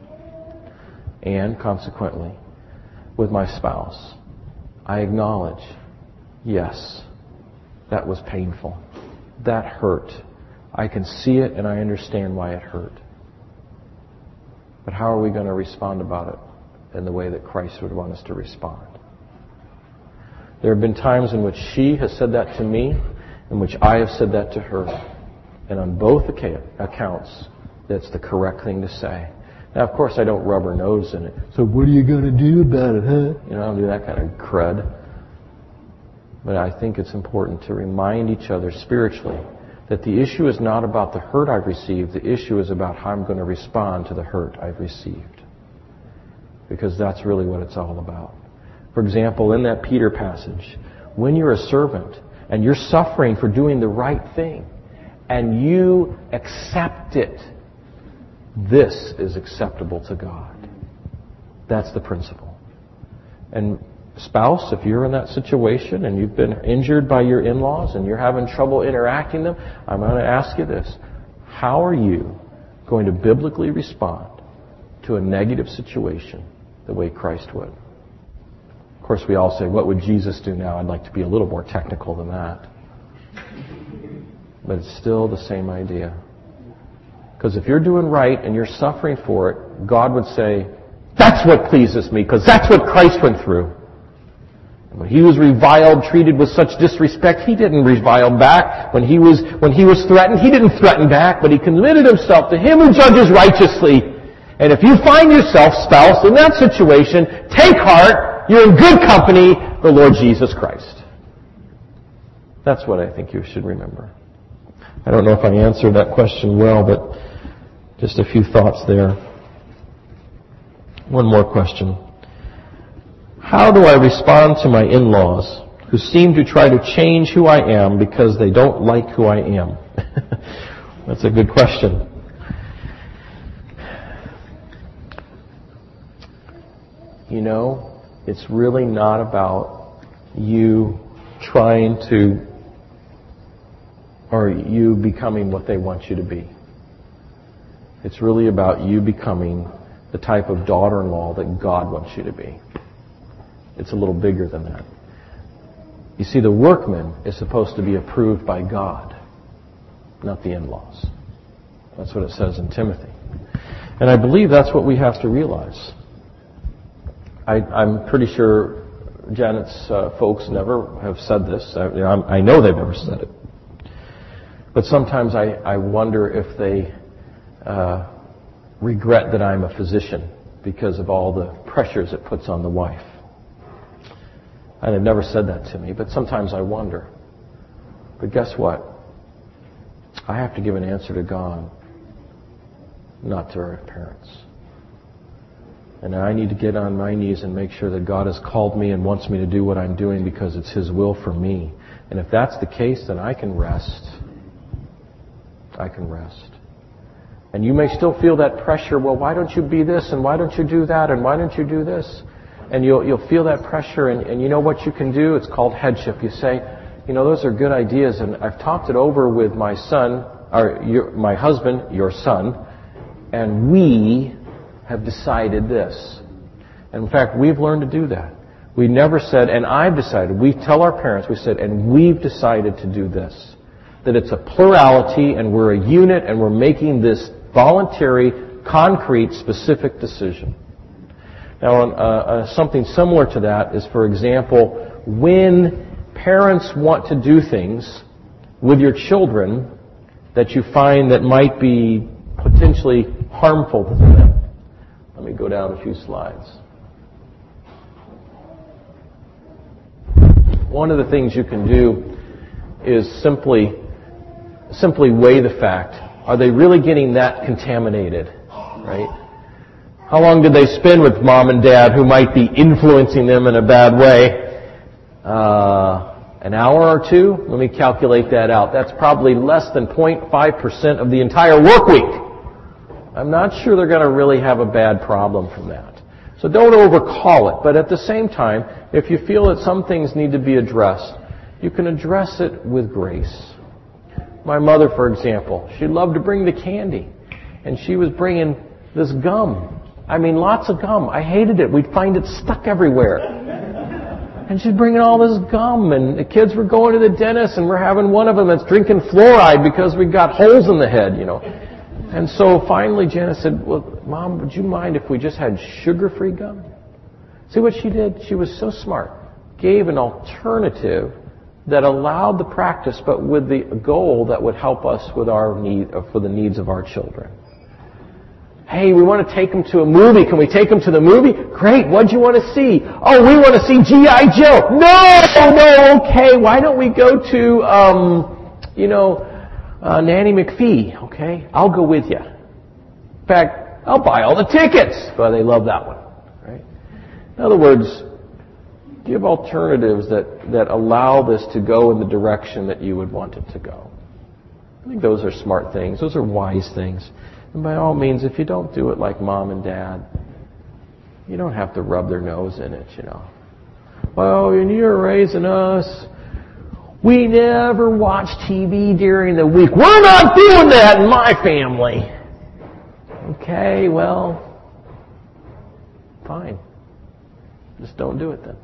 And consequently, with my spouse, I acknowledge, yes, that was painful. That hurt. I can see it and I understand why it hurt. But how are we going to respond about it in the way that Christ would want us to respond? There have been times in which she has said that to me, in which I have said that to her. And on both accounts, that's the correct thing to say. Now, of course, I don't rub her nose in it. So what are you going to do about it, huh? You know, I don't do that kind of crud. But I think it's important to remind each other spiritually that the issue is not about the hurt I've received. The issue is about how I'm going to respond to the hurt I've received. Because that's really what it's all about. For example, in that Peter passage, when you're a servant, and you're suffering for doing the right thing, and you accept it, this is acceptable to God. That's the principle. And spouse, if you're in that situation and you've been injured by your in-laws and you're having trouble interacting them, I'm going to ask you this. How are you going to biblically respond to a negative situation the way Christ would? Of course, we all say, what would Jesus do now? I'd like to be a little more technical than that. But it's still the same idea. Because if you're doing right and you're suffering for it, God would say, that's what pleases me, because that's what Christ went through. And when he was reviled, treated with such disrespect, he didn't revile back. When he was, when he was threatened, he didn't threaten back, but he committed himself to him who judges righteously. And if you find yourself, spouse, in that situation, take heart. You're in good company, the Lord Jesus Christ. That's what I think you should remember. I don't know if I answered that question well, but just a few thoughts there. One more question. How do I respond to my in-laws who seem to try to change who I am because they don't like who I am? That's a good question. You know, it's really not about you trying to, or you becoming what they want you to be. It's really about you becoming the type of daughter-in-law that God wants you to be. It's a little bigger than that. You see, the workman is supposed to be approved by God, not the in-laws. That's what it says in Timothy. And I believe that's what we have to realize. I, I'm pretty sure Janet's uh, folks never have said this. I, you know, I know they've never said it. But sometimes I, I wonder if they uh, regret that I'm a physician because of all the pressures it puts on the wife. And they've never said that to me, but sometimes I wonder. But guess what? I have to give an answer to God, not to our parents. And I need to get on my knees and make sure that God has called me and wants me to do what I'm doing because it's His will for me. And if that's the case, then I can rest. I can rest. And you may still feel that pressure, well, why don't you be this, and why don't you do that, and why don't you do this? And you'll, you'll feel that pressure, and, and you know what you can do? It's called headship. You say, you know, those are good ideas, and I've talked it over with my son, or your, my husband, your son, and we have decided this. And in fact, we've learned to do that. We never said, and I've decided, we tell our parents, we said, and we've decided to do this. That it's a plurality, and we're a unit, and we're making this voluntary, concrete, specific decision. Now, uh, uh, something similar to that is, for example, when parents want to do things with your children that you find that might be potentially harmful to them. Let me go down a few slides. One of the things you can do is simply, simply weigh the fact. Are they really getting that contaminated? Right? How long did they spend with mom and dad who might be influencing them in a bad way? Uh, an hour or two? Let me calculate that out. That's probably less than zero point five percent of the entire work week. I'm not sure they're going to really have a bad problem from that. So don't overcall it. But at the same time, if you feel that some things need to be addressed, you can address it with grace. My mother, for example, she loved to bring the candy. And she was bringing this gum. I mean, lots of gum. I hated it. We'd find it stuck everywhere. And she's bringing all this gum. And the kids were going to the dentist, and we're having one of them that's drinking fluoride because we got holes in the head, you know. And so finally Janice said, well, Mom, would you mind if we just had sugar-free gum? See what she did? She was so smart. Gave an alternative that allowed the practice, but with the goal that would help us with our need, for the needs of our children. Hey, we want to take them to a movie. Can we take them to the movie? Great. What do you want to see? Oh, we want to see G I Joe. No, no, okay. Why don't we go to, um, you know, uh, Nanny McPhee? Okay, I'll go with you. In fact, I'll buy all the tickets. Well, they love that one, right? In other words, give alternatives that, that allow this to go in the direction that you would want it to go. I think those are smart things. Those are wise things. And by all means, if you don't do it like mom and dad, you don't have to rub their nose in it, you know. Well, when you were raising us, we never watch T V during the week. We're not doing that in my family. Okay, well, fine. Just don't do it then.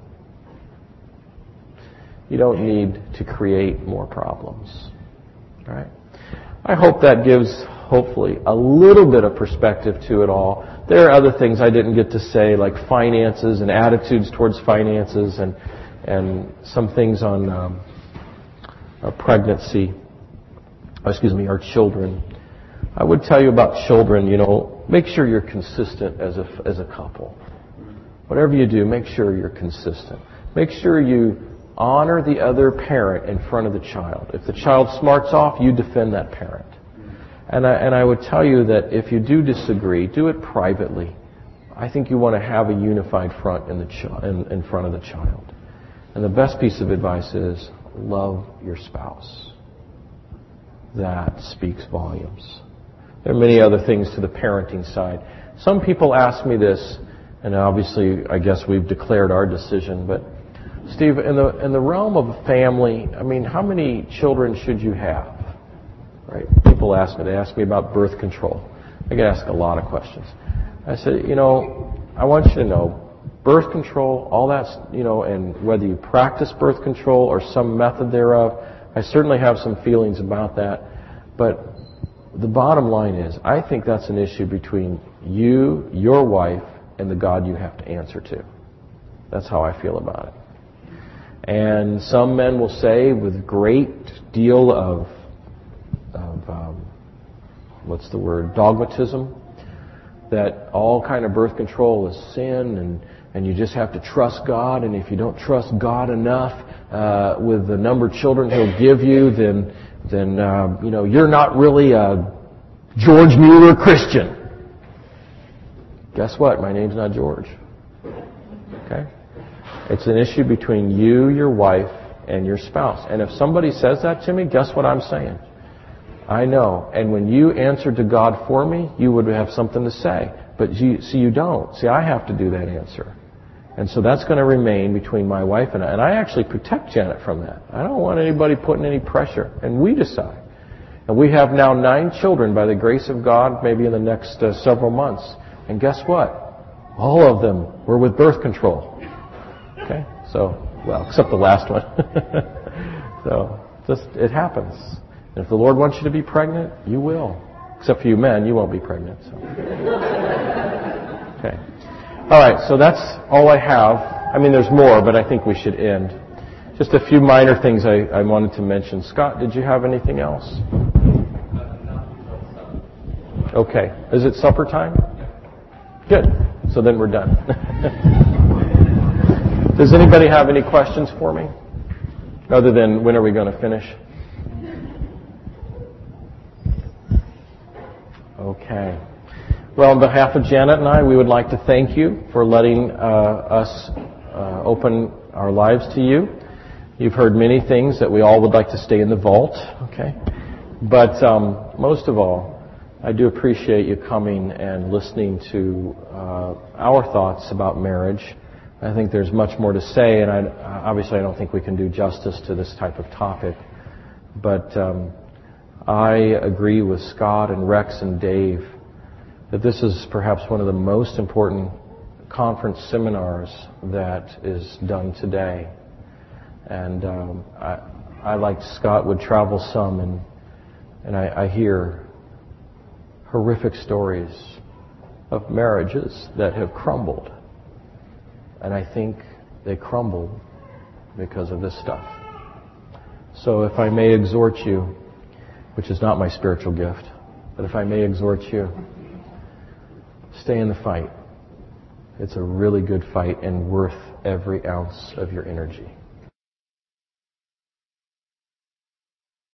You don't need to create more problems. All right? I hope that gives, hopefully, a little bit of perspective to it all. There are other things I didn't get to say, like finances and attitudes towards finances, and and some things on um, uh, pregnancy. Excuse me, our children. I would tell you about children. You know, make sure you're consistent as a as a couple. Whatever you do, make sure you're consistent. Make sure you honor the other parent in front of the child. If the child smarts off, you defend that parent. And I, and I would tell you that if you do disagree, do it privately. I think you want to have a unified front in, the ch- in, in front of the child. And the best piece of advice is love your spouse. That speaks volumes. There are many other things to the parenting side. Some people ask me this, and obviously I guess we've declared our decision, but Steve, in the in the realm of a family, I mean, how many children should you have? Right? People ask me. They ask me about birth control. I get asked a lot of questions. I said, you know, I want you to know, birth control, all that's, you know, and whether you practice birth control or some method thereof, I certainly have some feelings about that. But the bottom line is, I think that's an issue between you, your wife, and the God you have to answer to. That's how I feel about it. And some men will say, with great deal of, of um, what's the word, dogmatism, that all kind of birth control is sin, and, and you just have to trust God, and if you don't trust God enough uh, with the number of children He'll give you, then, then uh, you know, you're not really a George Mueller Christian. Guess what? My name's not George. Okay? It's an issue between you, your wife, and your spouse. And if somebody says that to me, guess what I'm saying? I know. And when you answered to God for me, you would have something to say. But you, see, you don't. See, I have to do that answer. And so that's going to remain between my wife and I. And I actually protect Janet from that. I don't want anybody putting any pressure. And we decide. And we have now nine children by the grace of God, maybe in the next uh, several months. And guess what? All of them were with birth control. Okay? So, well, except the last one. So, just, it happens. And if the Lord wants you to be pregnant, you will. Except for you men, you won't be pregnant. So. Okay. All right, so that's all I have. I mean, there's more, but I think we should end. Just a few minor things I, I wanted to mention. Scott, did you have anything else? Okay. Is it supper time? Good. So then we're done. Does anybody have any questions for me? Other than when are we going to finish? Okay. Well, on behalf of Janet and I, we would like to thank you for letting uh, us uh, open our lives to you. You've heard many things that we all would like to stay in the vault, okay? But um, most of all, I do appreciate you coming and listening to uh, our thoughts about marriage. I think there's much more to say, and I, obviously I don't think we can do justice to this type of topic. But um, I agree with Scott and Rex and Dave that this is perhaps one of the most important conference seminars that is done today. And um, I, I, like Scott, would travel some, and and I, I hear horrific stories of marriages that have crumbled. And I think they crumbled because of this stuff. So if I may exhort you, which is not my spiritual gift, but if I may exhort you, stay in the fight. It's a really good fight and worth every ounce of your energy.